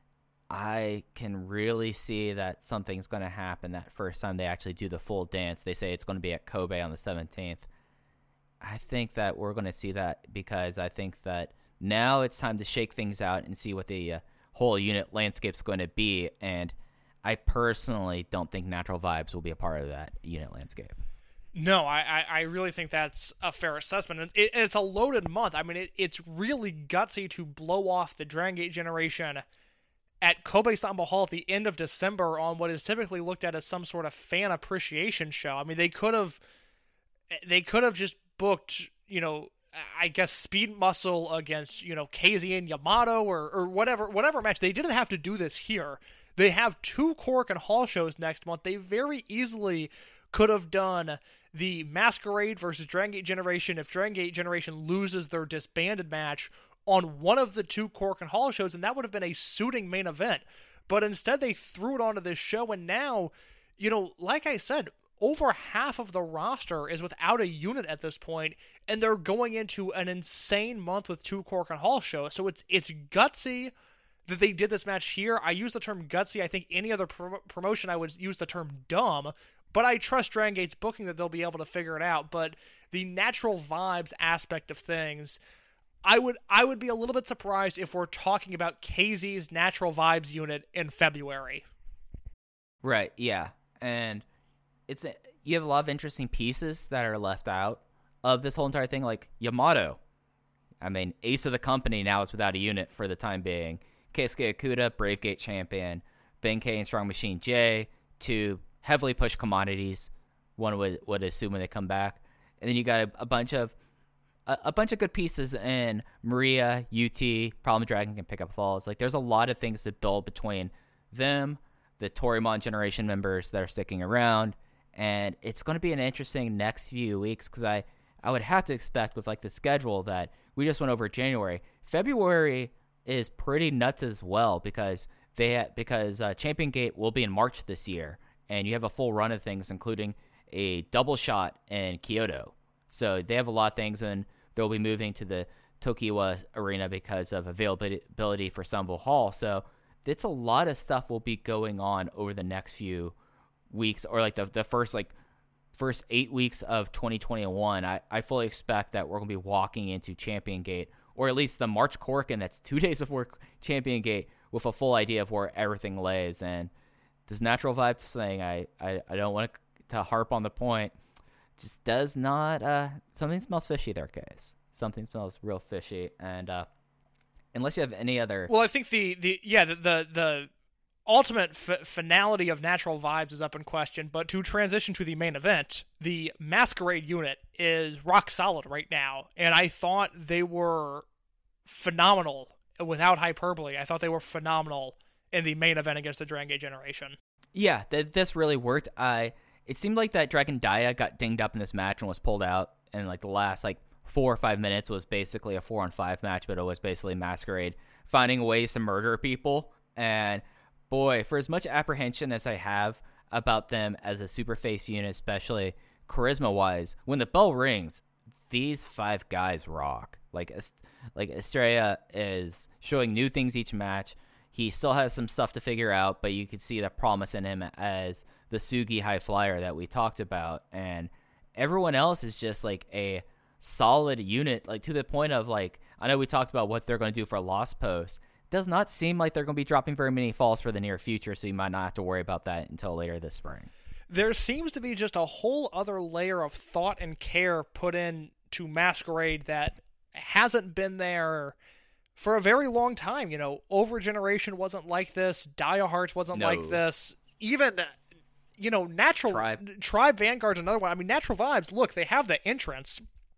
I can really see that something's going to happen that first time they actually do the full dance. They say it's going to be at Kobe on the seventeenth. I think that we're going to see that because I think that now it's time to shake things out and see what the uh, whole unit landscape's going to be, and I personally don't think Natural Vibes will be a part of that unit landscape. No, I, I, I really think that's a fair assessment. And it, it's a loaded month. I mean, it, it's really gutsy to blow off the Dragon Gate generation at Kobe Sambo Hall at the end of December on what is typically looked at as some sort of fan appreciation show. I mean, they could have they could have just booked, you know, I guess Speed Muscle against, you know, K Z and Yamato or, or whatever whatever match. They didn't have to do this here. They have two Korakuen Hall shows next month. They very easily could have done the Masquerade versus Dragon Gate Generation if Dragon Gate Generation loses their disbanded match on one of the two Korakuen Hall shows, and that would have been a suiting main event. But instead, they threw it onto this show, and now, you know, like I said, over half of the roster is without a unit at this point, and they're going into an insane month with two Korakuen Hall shows. So it's it's gutsy that they did this match here. I use the term gutsy. I think any other pro- promotion I would use the term dumb, but I trust Dragon Gate's booking that they'll be able to figure it out. But the Natural Vibes aspect of things, I would I would be a little bit surprised if we're talking about K Z's Natural Vibes unit in February. Right, yeah. And it's you have a lot of interesting pieces that are left out of this whole entire thing, like Yamato. I mean, ace of the company now is without a unit for the time being. Keisuke Okuda, Brave Gate champion, Benkei and Strong Machine J, two heavily pushed commodities, one would, would assume when they come back. And then you got a, a bunch of a, a bunch of good pieces in Maria, U T, Problem Dragon can pick up falls. Like, there's a lot of things that build between them, the Torimon generation members that are sticking around, and it's going to be an interesting next few weeks because I, I would have to expect with, like, the schedule that we just went over January. February is pretty nuts as well because they ha- because uh, Champion Gate will be in March this year, and you have a full run of things, including a double shot in Kyoto. So they have a lot of things, and they'll be moving to the Tokiwa Arena because of availability for Sambo Hall. So it's a lot of stuff will be going on over the next few weeks, or like the the first like first eight weeks of twenty twenty-one. I, I fully expect that we're going to be walking into Champion Gate, or at least the March Korakuen that's two days before Champion Gate, with a full idea of where everything lays. And this Natural Vibes thing, I, I, I don't want to, to harp on the point, just does not, uh, something smells fishy there, guys. Something smells real fishy. And uh, unless you have any other... Well, I think the, the yeah, the, the, the ultimate f- finality of Natural Vibes is up in question, but to transition to the main event, the Masquerade unit is rock solid right now, and I thought they were phenomenal. Without hyperbole, I thought they were phenomenal in the main event against the Dragon Gate Generation. Yeah, th- this really worked. I it seemed like that Dragon Dia got dinged up in this match and was pulled out, and like the last like four or five minutes was basically a four on five match, but it was basically Masquerade finding ways to murder people. And boy, for as much apprehension as I have about them as a super face unit, especially charisma wise, when the bell rings, these five guys rock. Like, like Estrella is showing new things each match. He still has some stuff to figure out, but you can see the promise in him as the Sugi high flyer that we talked about. And everyone else is just like a solid unit, like to the point of like, I know we talked about what they're going to do for Lost Post. Does not seem like they're going to be dropping very many falls for the near future, so you might not have to worry about that until later this spring. There seems to be just a whole other layer of thought and care put in to Masquerade that hasn't been there for a very long time. You know, Over Generation wasn't like this. Dia Hearts wasn't No. like this. Even, you know, Natural Tribe. Tribe Vanguard's another one. I mean, Natural Vibes, look, they have the entrance,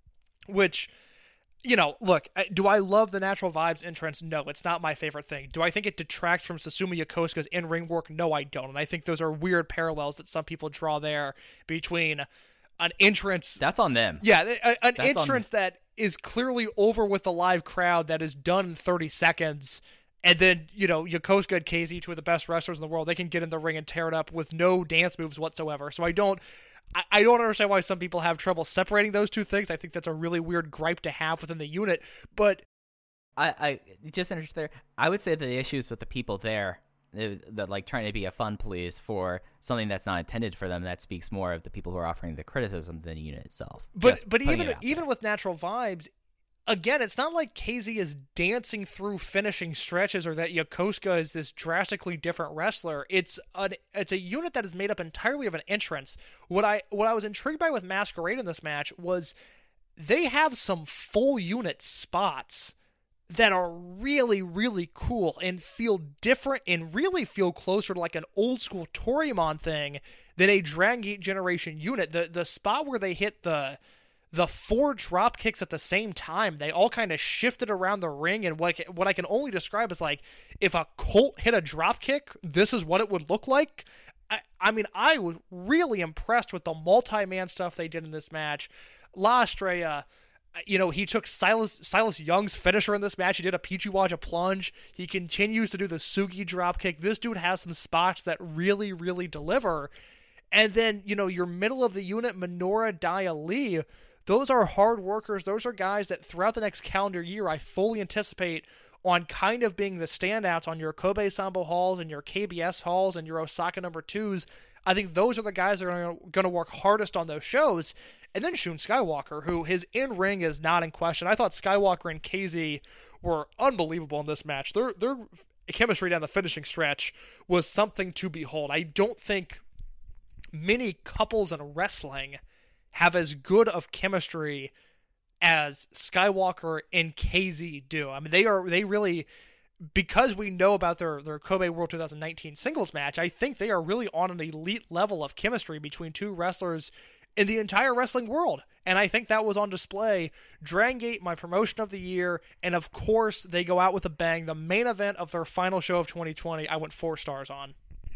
which, you know, look, do I love the Natural Vibes entrance? No, it's not my favorite thing. Do I think it detracts from Susumu Yokosuka's in-ring work? No, I don't. And I think those are weird parallels that some people draw there between an entrance. That's on them. Yeah, a, an That's entrance that is clearly over with the live crowd, that is done in thirty seconds, and then, you know, Yokosuka and K Z, two of the best wrestlers in the world, they can get in the ring and tear it up with no dance moves whatsoever. So I don't, I, I don't understand why some people have trouble separating those two things. I think that's a really weird gripe to have within the unit, but I, I just interested there. I would say the issues with the people there, that like trying to be a fun police for something that's not intended for them, that speaks more of the people who are offering the criticism than the unit itself. But Just but putting even it out even there. with Natural Vibes, again, it's not like K Z is dancing through finishing stretches, or that Yokosuka is this drastically different wrestler. It's an it's a unit that is made up entirely of an entrance. What I what I was intrigued by with Masquerade in this match was they have some full unit spots that are really, really cool and feel different and really feel closer to like an old school Toryumon thing than a Dragon Gate Generation unit. The the spot where they hit the the four drop kicks at the same time, they all kind of shifted around the ring, and what what I can only describe as like, if a Colt hit a drop kick, this is what it would look like. I, I mean, I was really impressed with the multi-man stuff they did in this match. La Estrella, you know, he took Silas Silas Young's finisher in this match. He did a Pichiwaja plunge. He continues to do the Sugi dropkick. This dude has some spots that really, really deliver. And then, you know, your middle of the unit, Minoura, Dia Lee, those are hard workers. Those are guys that throughout the next calendar year, I fully anticipate on kind of being the standouts on your Kobe Sambo halls and your K B S halls and your Osaka number twos. I think those are the guys that are going to work hardest on those shows. And then Shun Skywalker, who his in-ring is not in question. I thought Skywalker and K Z were unbelievable in this match. Their their chemistry down the finishing stretch was something to behold. I don't think many couples in wrestling have as good of chemistry as Skywalker and K Z do. I mean, they are they really, because we know about their, their Kobe World twenty nineteen singles match, I think they are really on an elite level of chemistry between two wrestlers in the entire wrestling world. And I think that was on display. Dragon Gate, my promotion of the year, and of course they go out with a bang. The main event of their final show of twenty twenty, I went four stars on.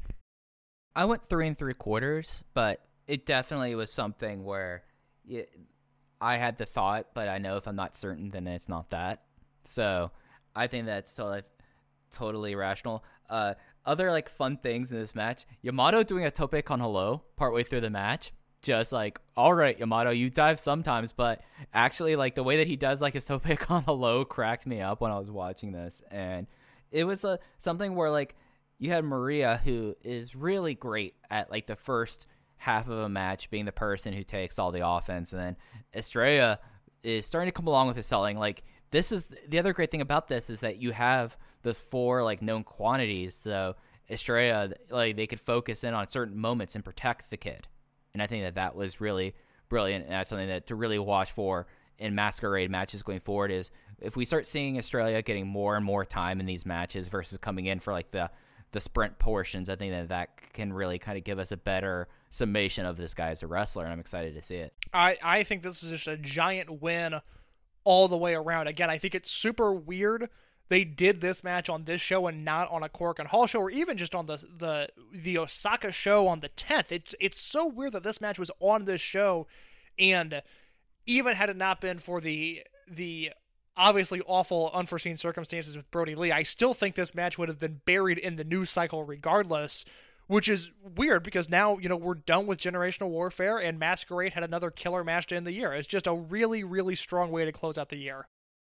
I went three and three quarters, but it definitely was something where it, I had the thought, but I know if I'm not certain, then it's not that. So I think that's totally, totally rational. Uh, other like fun things in this match, Yamato doing a tope con hello partway through the match. just like, all right, Yamato, you dive sometimes, but actually, like, the way that he does, like, a toe pick on the low cracked me up when I was watching this. And it was a, something where, like, you had Maria, who is really great at, like, the first half of a match being the person who takes all the offense. And then Estrella is starting to come along with his selling. Like, this is the other great thing about this is that you have those four, like, known quantities. So Estrella, like, they could focus in on certain moments and protect the kid. And I think that that was really brilliant, and that's something that to really watch for in Masquerade matches going forward is if we start seeing Australia getting more and more time in these matches versus coming in for like the, the sprint portions, I think that that can really kind of give us a better summation of this guy as a wrestler, and I'm excited to see it. I, I think this is just a giant win all the way around. Again, I think it's super weird they did this match on this show and not on a Korakuen Hall show, or even just on the the the Osaka show on the tenth. It's it's so weird that this match was on this show, and even had it not been for the the obviously awful unforeseen circumstances with Brody Lee, I still think this match would have been buried in the news cycle regardless, which is weird because now, you know, we're done with Generational Warfare and Masquerade had another killer match to end the year. It's just a really, really strong way to close out the year.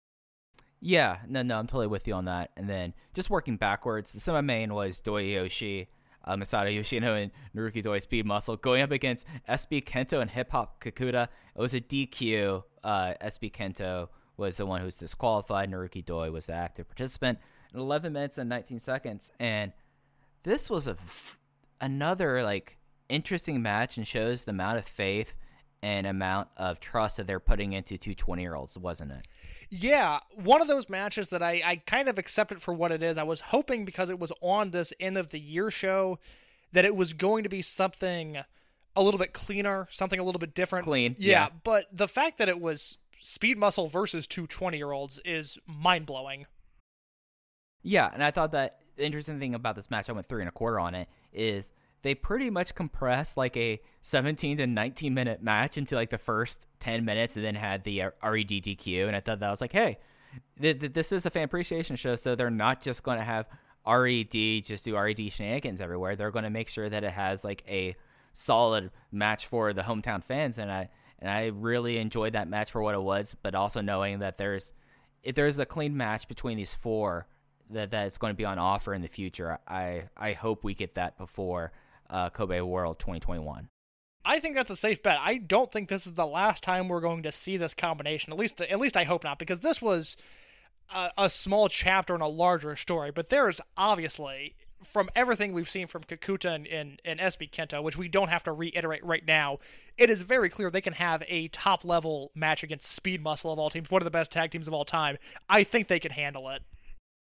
Yeah, no, no, I'm totally with you on that. And then just working backwards, the semi-main was Doi Yoshi, uh, Masato Yoshino, and Naruki Doi Speed Muscle going up against S B Kento and Hip Hop Kakuta. It was a D Q. Uh, S B Kento was the one who was disqualified. Naruki Doi was the active participant in eleven minutes and nineteen seconds. And this was a another like interesting match and shows the amount of faith and amount of trust that they're putting into two twenty-year-olds, wasn't it? Yeah, one of those matches that I, I kind of accepted for what it is. I was hoping because it was on this end of the year show that it was going to be something a little bit cleaner, something a little bit different. Clean, yeah. yeah. But the fact that it was Speed Muscle versus two twenty-year-olds is mind-blowing. Yeah, and I thought that the interesting thing about this match, I went three and a quarter on it, is they pretty much compressed like a seventeen to nineteen minute match into like the first ten minutes and then had the R E D D Q. And I thought that was like, hey, th- th- this is a fan appreciation show. So they're not just going to have R E D just do R E D shenanigans everywhere. They're going to make sure that it has like a solid match for the hometown fans. And I, and I really enjoyed that match for what it was, but also knowing that there's, if there's a clean match between these four that that's going to be on offer in the future, I, I hope we get that before Uh, Kobe World twenty twenty-one. I think that's a safe bet. I don't think this is the last time we're going to see this combination. At least, at least I hope not, because this was a, a small chapter in a larger story. But there is obviously, from everything we've seen from Kakuta and, and, and S B Kento, which we don't have to reiterate right now, it is very clear they can have a top-level match against Speed Muscle of all teams, one of the best tag teams of all time. I think they can handle it.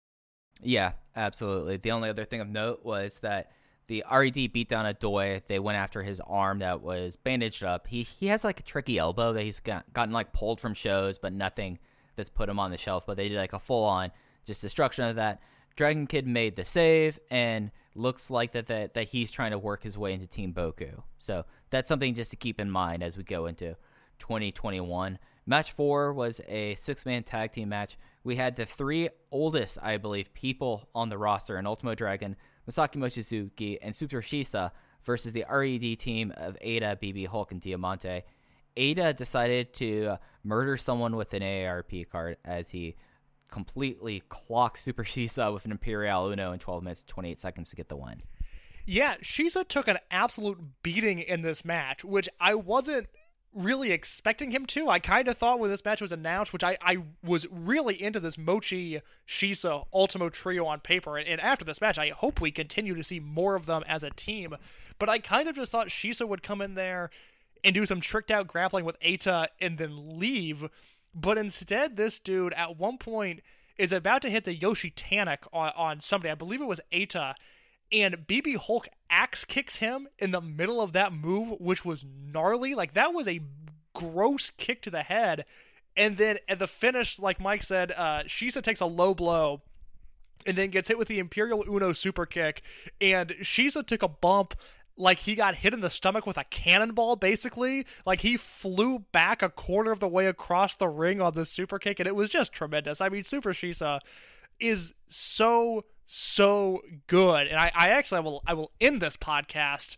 Yeah, absolutely. The only other thing of note was that the R E D beat down a Doi. They went after his arm that was bandaged up. He he has like a tricky elbow that he's got, gotten like pulled from shows, but nothing that's put him on the shelf. But they did like a full on just destruction of that. Dragon Kid made the save and looks like that, that that he's trying to work his way into Team Boku. So that's something just to keep in mind as we go into twenty twenty-one. Match four was a six-man tag team match. We had the three oldest, I believe, people on the roster in Ultimo Dragon, Masaki Mochizuki, and Super Shisa versus the R E D team of Ada, B B Hulk, and Diamante. Ada decided to murder someone with an A A R P card as he completely clocked Super Shisa with an Imperial Uno in twelve minutes and twenty-eight seconds to get the win. Yeah, Shisa took an absolute beating in this match, which I wasn't really expecting him to. I kind of thought when this match was announced, which I, I was really into this Mochi Shisa Ultimo trio on paper, and, and after this match I hope we continue to see more of them as a team, but I kind of just thought Shisa would come in there and do some tricked out grappling with Eita and then leave, but instead this dude at one point is about to hit the Yoshi Tanik on, on somebody, I believe it was Eita, and B B Hulk axe kicks him in the middle of that move, which was gnarly. Like, that was a gross kick to the head. And then at the finish, like Mike said, uh, Shisa takes a low blow and then gets hit with the Imperial Uno super kick. And Shisa took a bump like he got hit in the stomach with a cannonball, basically. Like, he flew back a quarter of the way across the ring on this super kick, and it was just tremendous. I mean, Super Shisa is so... so good. And I, I actually I will I will end this podcast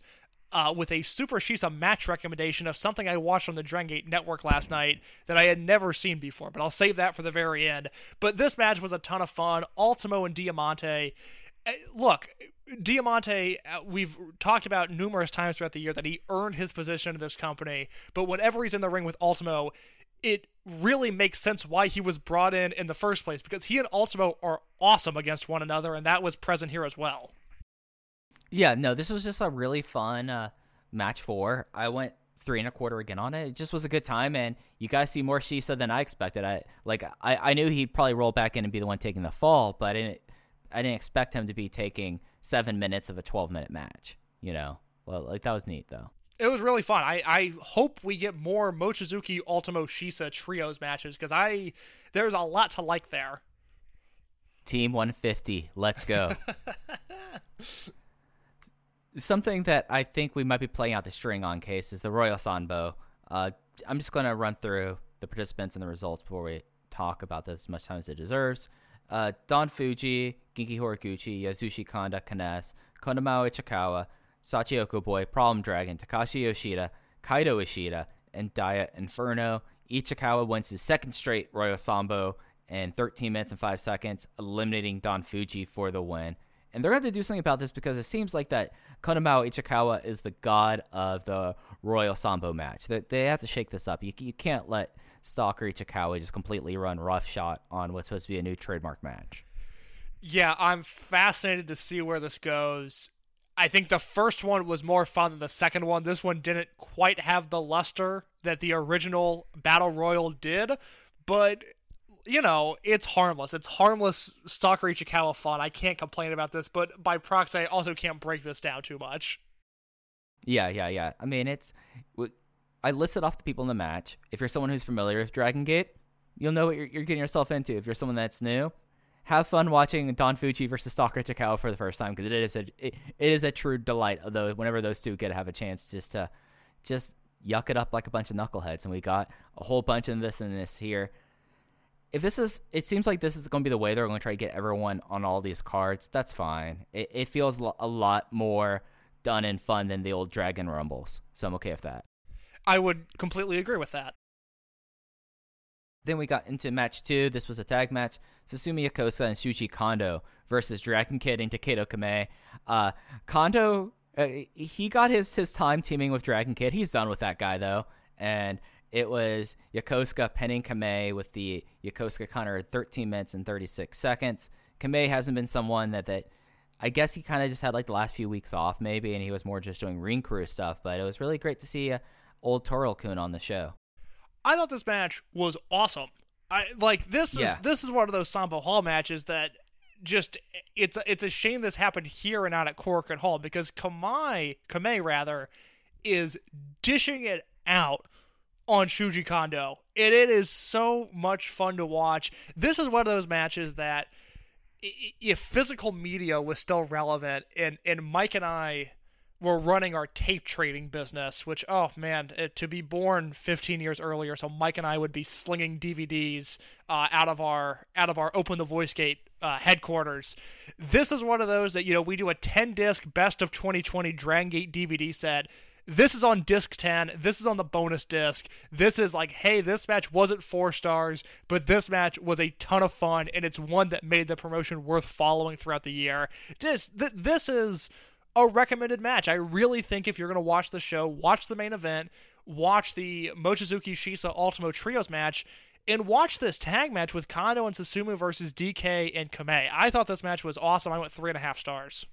uh, with a Super Shisa match recommendation of something I watched on the Dragon Gate Network last night that I had never seen before, but I'll save that for the very end. But this match was a ton of fun. Ultimo and Diamante. Look, Diamante, uh, we've talked about numerous times throughout the year that he earned his position in this company, but whenever he's in the ring with Ultimo, it really makes sense why he was brought in in the first place, because he and Ultimo are awesome against one another, and that was present here as well. Yeah, no, this was just a really fun uh, match four. I went three and a quarter again on it. It just was a good time, and you guys see more Shisa than I expected. I like I, I knew he'd probably roll back in and be the one taking the fall, but I didn't, I didn't expect him to be taking seven minutes of a twelve-minute match, you know? Well, like, that was neat, though. It was really fun. I, I hope we get more Mochizuki Ultimo Shisa trios matches, because I there's a lot to like there. Team one fifty, let's go. Something that I think we might be playing out the string on, Case, is the Royal Sanbo. Uh, I'm just going to run through the participants and the results before we talk about this as much time as it deserves. Uh, Don Fuji, Genki Horiguchi, Yasushi Kanda, Kness, Konamao Ichikawa, Sachiyoko Boy, Problem Dragon, Takashi Yoshida, Kaito Ishida, and Daya Inferno. Ichikawa wins his second straight Royal Sambo in thirteen minutes and five seconds, eliminating Don Fuji for the win. And they're going to have to do something about this, because it seems like that Konamao Ichikawa is the god of the Royal Sambo match. They, they have to shake this up. You, you can't let Stalker Ichikawa just completely run roughshod on what's supposed to be a new trademark match. Yeah, I'm fascinated to see where this goes. I think the first one was more fun than the second one. This one didn't quite have the luster that the original Battle Royal did, but, you know, it's harmless. It's harmless Stalker Ichikawa fun. I can't complain about this, but by proxy, I also can't break this down too much. Yeah, yeah, yeah. I mean, it's... I listed off the people in the match. If you're someone who's familiar with Dragon Gate, you'll know what you're, you're getting yourself into. If you're someone that's new, have fun watching Don Fuji versus Stalker Ichikawa for the first time, because it is a it, it is a true delight. Although whenever those two get to have a chance, just to just yuck it up like a bunch of knuckleheads, and we got a whole bunch of this and this here. If this is, it seems like this is going to be the way they're going to try to get everyone on all these cards. That's fine. It, it feels a lot more done and fun than the old Dragon Rumbles, so I'm okay with that. I would completely agree with that. Then we got into match two. This was a tag match. Susumu Yokosuka and Shuji Kondo versus Dragon Kid and Takedo Kamei. Uh, Kondo, uh, he got his, his time teaming with Dragon Kid. He's done with that guy, though. And it was Yokosuka pinning Kamei with the Yokosuka counter at thirteen minutes and thirty-six seconds. Kamei hasn't been someone that, that I guess he kind of just had like the last few weeks off, maybe, and he was more just doing ring crew stuff. But it was really great to see uh, old Toril-kun on the show. I thought this match was awesome. I like this yeah. is this is one of those Sambo Hall matches that just it's a, it's a shame this happened here and not at Korakuen Hall, because Kamei Kamei rather is dishing it out on Shuji Kondo. And it is so much fun to watch. This is one of those matches that if physical media was still relevant and and Mike and I we're running our tape trading business, which, oh man, it, to be born fifteen years earlier, so Mike and I would be slinging D V Ds uh, out of our out of our Open the Voice Gate uh, headquarters. This is one of those that, you know, we do a ten disc best of twenty twenty Dragon Gate D V D set. This is on disc ten. This is on the bonus disc. This is like, hey, this match wasn't four stars, but this match was a ton of fun, and it's one that made the promotion worth following throughout the year. Just th- this is a recommended match. I really think if you're going to watch the show, watch the main event, watch the Mochizuki Shisa Ultimo Trios match, and watch this tag match with Kondo and Susumu versus D K and Kamei. I thought this match was awesome. I went three and a half stars.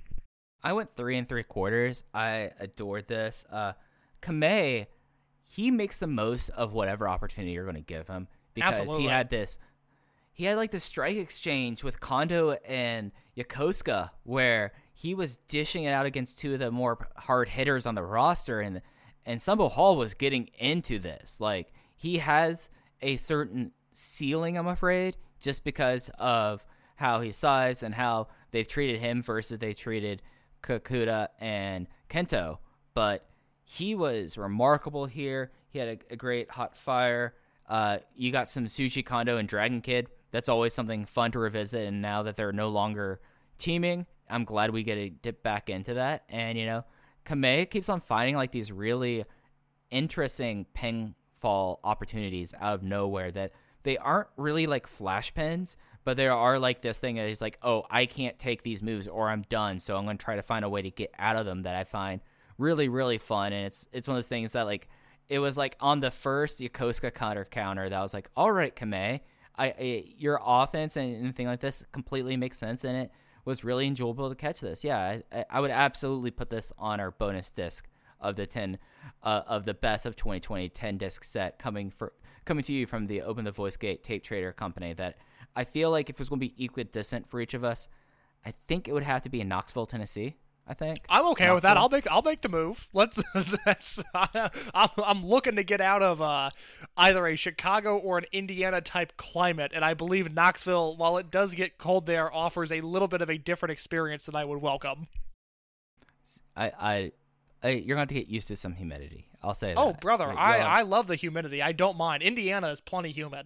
I went three and three quarters. I adored this. Uh, Kamei, he makes the most of whatever opportunity you're going to give him, because Absolutely. he had this, he had like this strike exchange with Kondo and Yokosuka where he was dishing it out against two of the more hard hitters on the roster, and and Sambo Hall was getting into this. Like, he has a certain ceiling, I'm afraid, just because of how he's sized and how they've treated him versus they treated Kakuta and Kento. But he was remarkable here. He had a, a great hot fire. Uh, you got some Shuji Kondo and Dragon Kid. That's always something fun to revisit, and now that they're no longer teaming, I'm glad we get to dip back into that. And, you know, Kamei keeps on finding like these really interesting pinfall opportunities out of nowhere that they aren't really like flash pins, but there are like this thing that is like, oh, I can't take these moves or I'm done, so I'm going to try to find a way to get out of them that I find really, really fun. And it's it's one of those things that like, it was like on the first Yokosuka counter counter that I was like, all right, Kamei, I, I your offense and anything like this completely makes sense, and it was really enjoyable to catch this. Yeah, I, I would absolutely put this on our bonus disc of the ten uh, of the best of twenty twenty ten disc set coming for coming to you from the Open the Voice Gate Tape Trader company. That I feel like if it was going to be equidistant for each of us, I think it would have to be in Knoxville, Tennessee. I think I'm okay Knoxville. with that. I'll make I'll make the move. Let's. That's. I'm I'm looking to get out of uh, either a Chicago or an Indiana type climate, and I believe Knoxville, while it does get cold there, offers a little bit of a different experience that I would welcome. I I, I you're going to get used to some humidity. I'll say that. Oh, brother, Like, I you'll- I love the humidity. I don't mind. Indiana is plenty humid.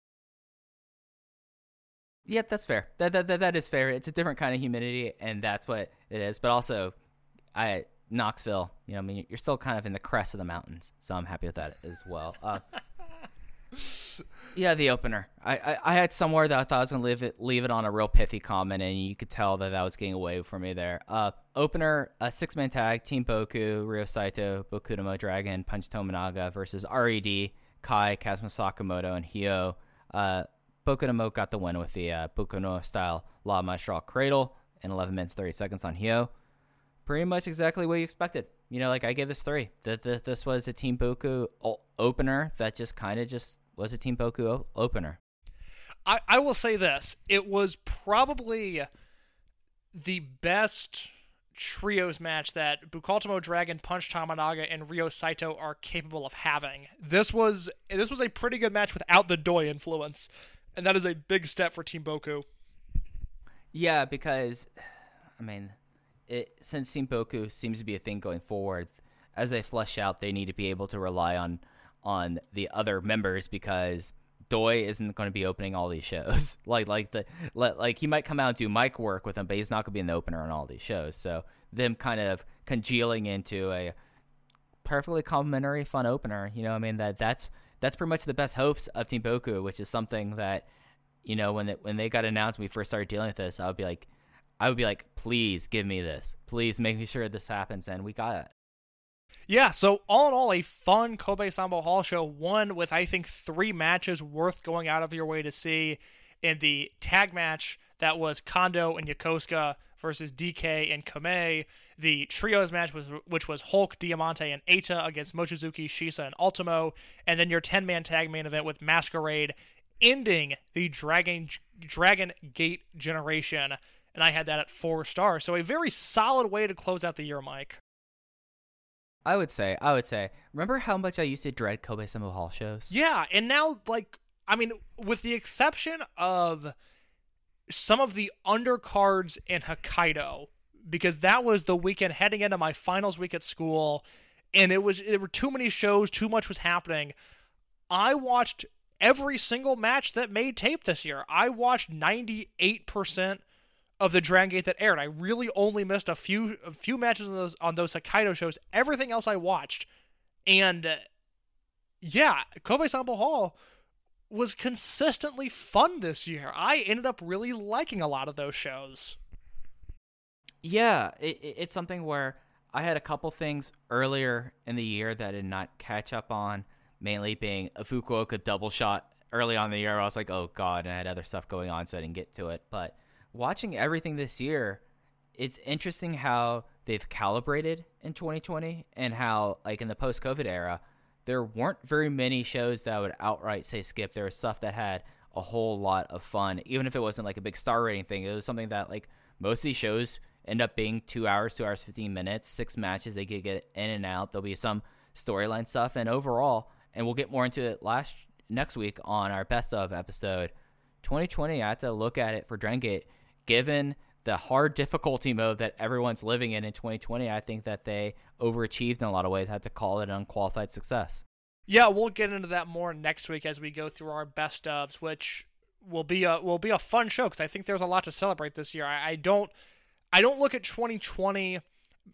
Yep, that's fair. That, that that that is fair. It's a different kind of humidity, and that's what it is. But also, I Knoxville, you know, I mean, you're still kind of in the crest of the mountains, so I'm happy with that as well. Uh, yeah, the opener. I, I, I had somewhere that I thought I was going to leave it leave it on a real pithy comment, and you could tell that that was getting away from me there. Uh, opener, a six-man tag, Team Boku, Ryo Saito, Bokudamo Dragon, Punch Tominaga versus R E D, Kai, Kazuma Sakamoto, and Hyo. Uh, Bokudamo got the win with the uh, Bokuno-style La Maestral Cradle in eleven minutes, thirty seconds on Hyo. Pretty much exactly what you expected. You know, like, I gave this three. That This was a Team Boku o- opener that just kind of just was a Team Boku o- opener. I, I will say this. It was probably the best trios match that Bukaltamo Dragon, Punch Tominaga, and Ryo Saito are capable of having. This was this was a pretty good match without the Doi influence, and that is a big step for Team Boku. Yeah, because, I mean, it since Team Boku seems to be a thing going forward, as they flesh out, they need to be able to rely on on the other members, because Doi isn't going to be opening all these shows. like like the like he might come out and do mic work with them, but he's not going to be in the opener on all these shows. So them kind of congealing into a perfectly complimentary, fun opener. You know, I mean that that's that's pretty much the best hopes of Team Boku, which is something that, you know, when it, when they got announced, when we first started dealing with this, I would be like, I would be like, please give me this, please make me sure this happens, and we got it. Yeah, so all in all, a fun Kobe Sambo Hall show, one with, I think, three matches worth going out of your way to see. In the tag match, that was Kondo and Yokosuka versus D K and Kamei. The trios match, was which was Hulk, Diamante, and Eita against Mochizuki, Shisa, and Ultimo. And then your ten-man tag main event with Masquerade, ending the Dragon Dragon Gate generation. And I had that at four stars. So a very solid way to close out the year, Mike. I would say, I would say, remember how much I used to dread Kobe Sambo Hall shows? Yeah, and now, like, I mean, with the exception of some of the undercards in Hokkaido, because that was the weekend heading into my finals week at school, and it was there were too many shows, too much was happening. I watched every single match that made tape this year. I watched ninety-eight percent of the Dragon Gate that aired. I really only missed a few a few matches on those on those Hokkaido shows. Everything else I watched. And uh, yeah, Kobe Sambo Hall was consistently fun this year. I ended up really liking a lot of those shows. Yeah, it, it's something where I had a couple things earlier in the year that I did not catch up on, mainly being a Fukuoka double shot early on in the year. I was like, oh god, and I had other stuff going on, so I didn't get to it. But watching everything this year, it's interesting how they've calibrated in twenty twenty, and how, like, in the post-COVID era, there weren't very many shows that would outright say skip. There was stuff that had a whole lot of fun, even if it wasn't like a big star rating thing. It was something that, like, most of these shows end up being two hours, two hours, fifteen minutes, six matches. They could get in and out. There'll be some storyline stuff, and overall, and we'll get more into it last next week on our best of episode, twenty twenty, I have to look at it for Dragon Gate. Given the hard difficulty mode that everyone's living in in twenty twenty, I think that they overachieved in a lot of ways. I had to call it an unqualified success. Yeah, we'll get into that more next week as we go through our best ofs, which will be a will be a fun show, because I think there's a lot to celebrate this year. I, I don't I don't look at twenty twenty.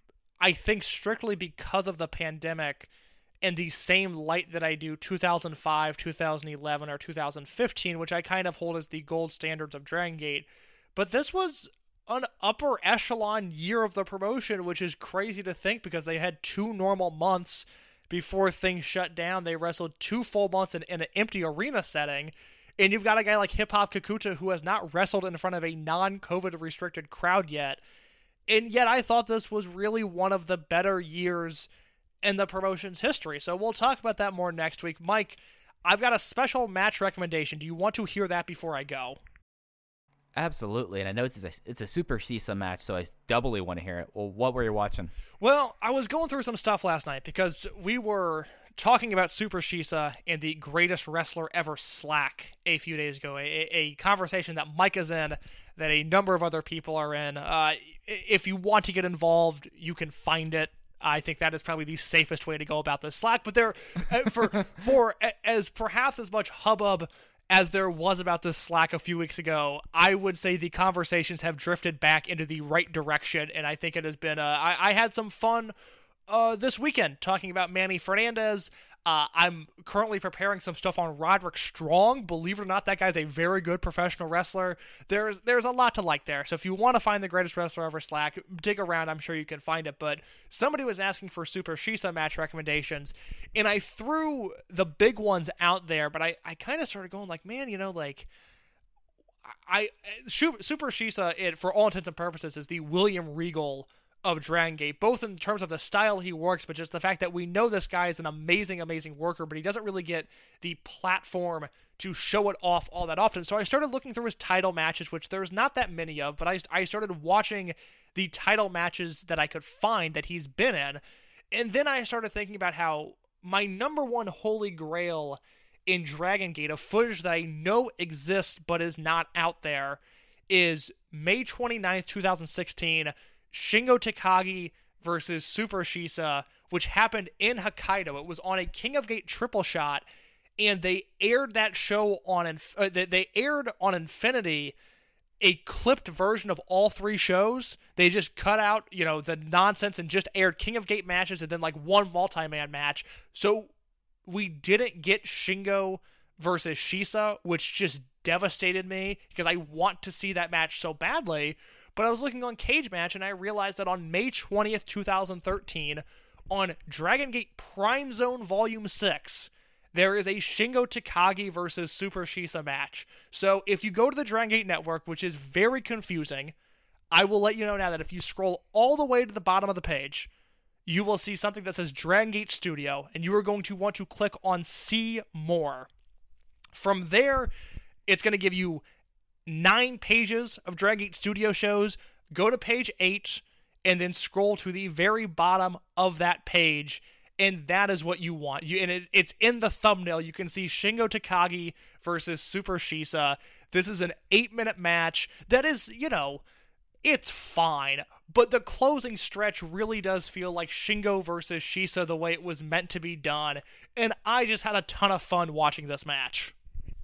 I think strictly because of the pandemic, in the same light that I do two thousand five, two thousand eleven, or two thousand fifteen, which I kind of hold as the gold standards of Dragon Gate. But this was an upper echelon year of the promotion, which is crazy to think because they had two normal months before things shut down. They wrestled two full months in, in an empty arena setting. And you've got a guy like Hip Hop Kakuta who has not wrestled in front of a non-COVID restricted crowd yet. And yet I thought this was really one of the better years in the promotion's history. So we'll talk about that more next week. Mike, I've got a special match recommendation. Do you want to hear that before I go? Absolutely, and I know it's a, it's a Super Shisa match, so I doubly want to hear it. Well, what were you watching? Well, I was going through some stuff last night because we were talking about Super Shisa and the greatest wrestler ever Slack a few days ago, a, a conversation that Mike is in, that a number of other people are in. Uh, if you want to get involved, you can find it. I think that is probably the safest way to go about this Slack. But there, for for as perhaps as much hubbub as there was about this Slack a few weeks ago, I would say the conversations have drifted back into the right direction, and I think it has been. Uh, I, I had some fun uh, this weekend talking about Manny Fernandez. Uh, I'm currently preparing some stuff on Roderick Strong. Believe it or not, that guy's a very good professional wrestler. There's there's a lot to like there. So if you want to find the greatest wrestler ever Slack, dig around. I'm sure you can find it. But somebody was asking for Super Shisa match recommendations, and I threw the big ones out there. But I, I kind of started going like, man, you know, like I Super Shisa, it for all intents and purposes, is the William Regal of Dragon Gate, both in terms of the style he works, but just the fact that we know this guy is an amazing, amazing worker, but he doesn't really get the platform to show it off all that often. So I started looking through his title matches, which there's not that many of, but I, I started watching the title matches that I could find that he's been in, and then I started thinking about how my number one holy grail in Dragon Gate, of footage that I know exists but is not out there, is May twenty-ninth, twenty sixteen, Shingo Takagi versus Super Shisa, which happened in Hokkaido. It was on a King of Gate triple shot, and they aired that show on Inf- uh, they aired on Infinity a clipped version of all three shows. They just cut out, you know, the nonsense and just aired King of Gate matches and then like one multi-man match. So we didn't get Shingo versus Shisa, which just devastated me because I want to see that match so badly. But I was looking on Cage Match, and I realized that on May twentieth, twenty thirteen, on Dragon Gate Prime Zone Volume six, there is a Shingo Takagi versus Super Shisa match. So if you go to the Dragon Gate Network, which is very confusing, I will let you know now that if you scroll all the way to the bottom of the page, you will see something that says Dragon Gate Studio, and you are going to want to click on See More. From there, it's going to give you nine pages of Dragon Gate Studio shows. Go to page eight and then scroll to the very bottom of that page, and that is what you want. You and it, it's in the thumbnail. You can see Shingo Takagi versus Super Shisa. This is an eight-minute match that is, you know, it's fine, but the closing stretch really does feel like Shingo versus Shisa the way it was meant to be done, and I just had a ton of fun watching this match.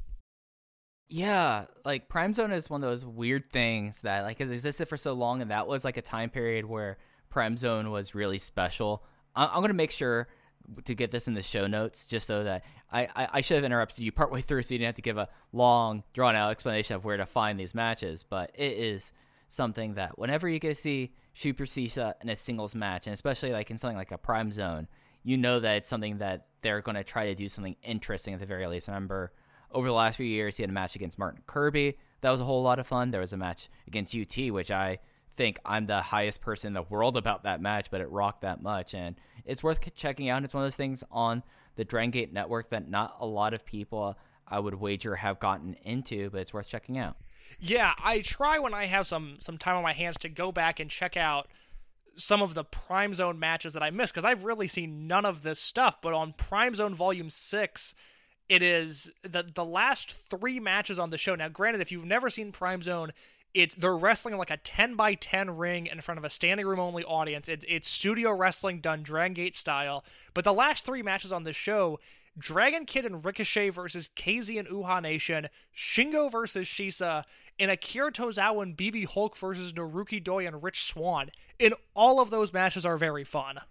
Yeah, like Prime Zone is one of those weird things that like has existed for so long, and that was like a time period where Prime Zone was really special. I'm going to make sure to get this in the show notes just so that I, I, I should have interrupted you partway through so you didn't have to give a long, drawn-out explanation of where to find these matches, but it is something that whenever you get to see Super Shisa in a singles match, and especially like in something like a Prime Zone, you know that it's something that they're going to try to do something interesting at the very least. I remember over the last few years, he had a match against Martin Kirby. That was a whole lot of fun. There was a match against U T, which I think I'm the highest person in the world about that match, but it rocked that much. And it's worth checking out. It's one of those things on the Dragon Gate Network that not a lot of people, I would wager, have gotten into, but it's worth checking out. Yeah, I try when I have some, some time on my hands to go back and check out some of the Prime Zone matches that I missed, because I've really seen none of this stuff. But on Prime Zone Volume six, it is the the last three matches on the show. Now, granted, if you've never seen Prime Zone, it's they're wrestling like a ten by ten ring in front of a standing room only audience. It's it's studio wrestling done Dragon Gate style. But the last three matches on the show, Dragon Kid and Ricochet versus K Z and Uhaa Nation, Shingo versus Shisa, and Akira Tozawa and B B Hulk versus Naruki Doi and Rich Swann. And all of those matches are very fun.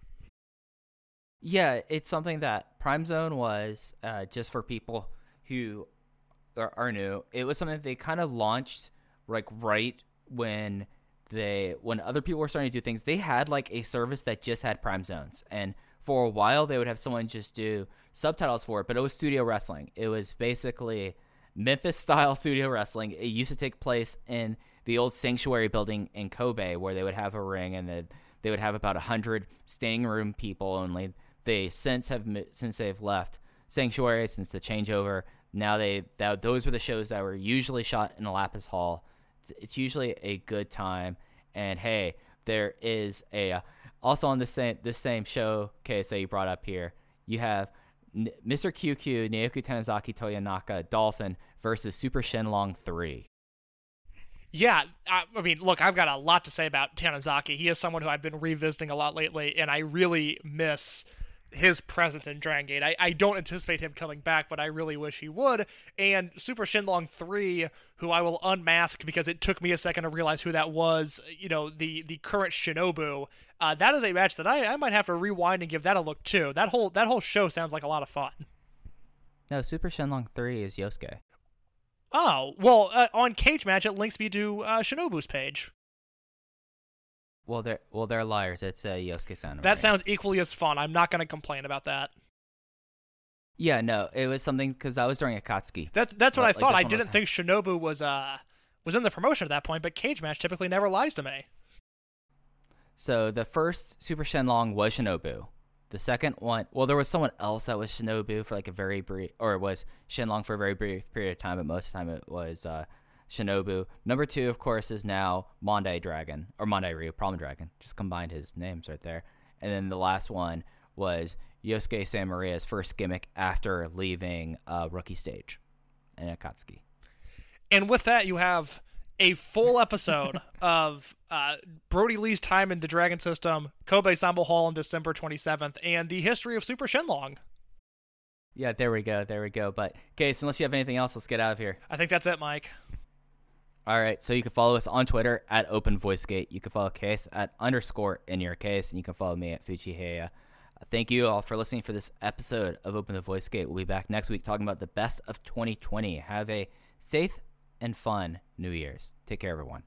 Yeah, it's something that Prime Zone was, uh, just for people who are, are new. It was something that they kind of launched like right when they when other people were starting to do things. They had like a service that just had Prime Zones, and for a while they would have someone just do subtitles for it, but it was studio wrestling. It was basically Memphis style studio wrestling. It used to take place in the old Sanctuary building in Kobe, where they would have a ring and then they would have about a hundred standing room people only. They since have since they've left Sanctuary, since the changeover. Now they that, those were the shows that were usually shot in Lapis Hall. It's, it's usually a good time. And hey, there is a uh, also on the same this same showcase that you brought up here. You have N- Mister Q Q, Naoki Tanizaki, Toyonaka, Dolphin versus Super Shenlong three. Yeah, I, I mean, look, I've got a lot to say about Tanizaki. He is someone who I've been revisiting a lot lately, and I really miss his presence in Dragon Gate. I, I don't anticipate him coming back, but I really wish he would. And Super Shenlong three, who I will unmask because it took me a second to realize who that was, you know, the, the current Shinobu, uh, that is a match that I, I might have to rewind and give that a look too. That whole that whole show sounds like a lot of fun. No, Super Shenlong three is Yosuke. Oh, well, uh, on Cage Match, it links me to uh, Shinobu's page. Well, they're well, they're liars. It's uh, Yosuke-san. That sounds equally as fun. I'm not going to complain about that. Yeah, no, it was something because that was during Akatsuki. That that's what well, I thought. Like I didn't think Shinobu was uh was in the promotion at that point, but Cage Match typically never lies to me. So the first Super Shenlong was Shinobu. The second one, well, there was someone else that was Shinobu for like a very brief, or it was Shenlong for a very brief period of time, but most of the time it was uh, Shinobu. Number two, of course, is now Mondai Dragon, or Mondai Ryu, Problem Dragon. Just combined his names right there. And then the last one was Yosuke San Maria's first gimmick after leaving uh, Rookie Stage in Akatsuki. And with that, you have a full episode of uh, Brody Lee's time in the Dragon System, Kobe Sambo Hall on December twenty-seventh, and the history of Super Shenlong. Yeah, there we go, there we go. But, Case, unless you have anything else, let's get out of here. I think that's it, Mike. All right, so you can follow us on Twitter at OpenVoiceGate. You can follow Case at underscore in your case, and you can follow me at Fujiheya. Uh, thank you all for listening for this episode of Open the Voice Gate. We'll be back next week talking about the best of twenty twenty. Have a safe and fun New Year's. Take care, everyone.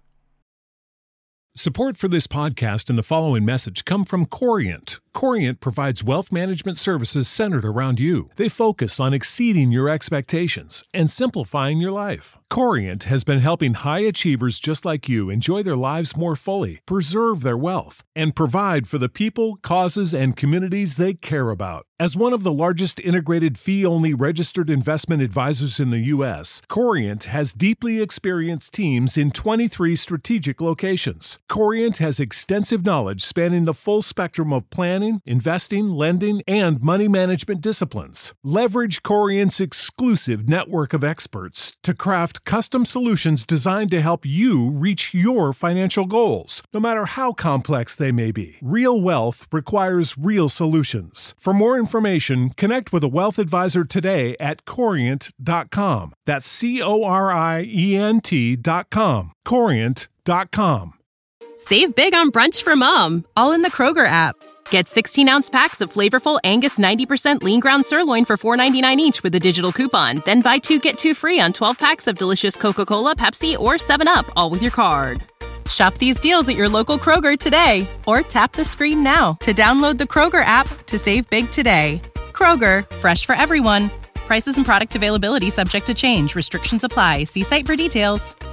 Support for this podcast and the following message come from Corient. Corient provides wealth management services centered around you. They focus on exceeding your expectations and simplifying your life. Corient has been helping high achievers just like you enjoy their lives more fully, preserve their wealth, and provide for the people, causes, and communities they care about. As one of the largest integrated fee-only registered investment advisors in the U S, Corient has deeply experienced teams in twenty-three strategic locations. Corient has extensive knowledge spanning the full spectrum of planning, investing, lending, and money management disciplines. Leverage Corient's exclusive network of experts to craft custom solutions designed to help you reach your financial goals, no matter how complex they may be. Real wealth requires real solutions. For more information, connect with a wealth advisor today at corient dot com. That's C O R I E N T dot com. corient dot com. Save big on brunch for mom, all in the Kroger app. Get sixteen-ounce packs of flavorful Angus ninety percent lean ground sirloin for four ninety-nine each with a digital coupon. Then buy two, get two free on twelve packs of delicious Coca-Cola, Pepsi, or seven up, all with your card. Shop these deals at your local Kroger today, or tap the screen now to download the Kroger app to save big today. Kroger, fresh for everyone. Prices and product availability subject to change. Restrictions apply. See site for details.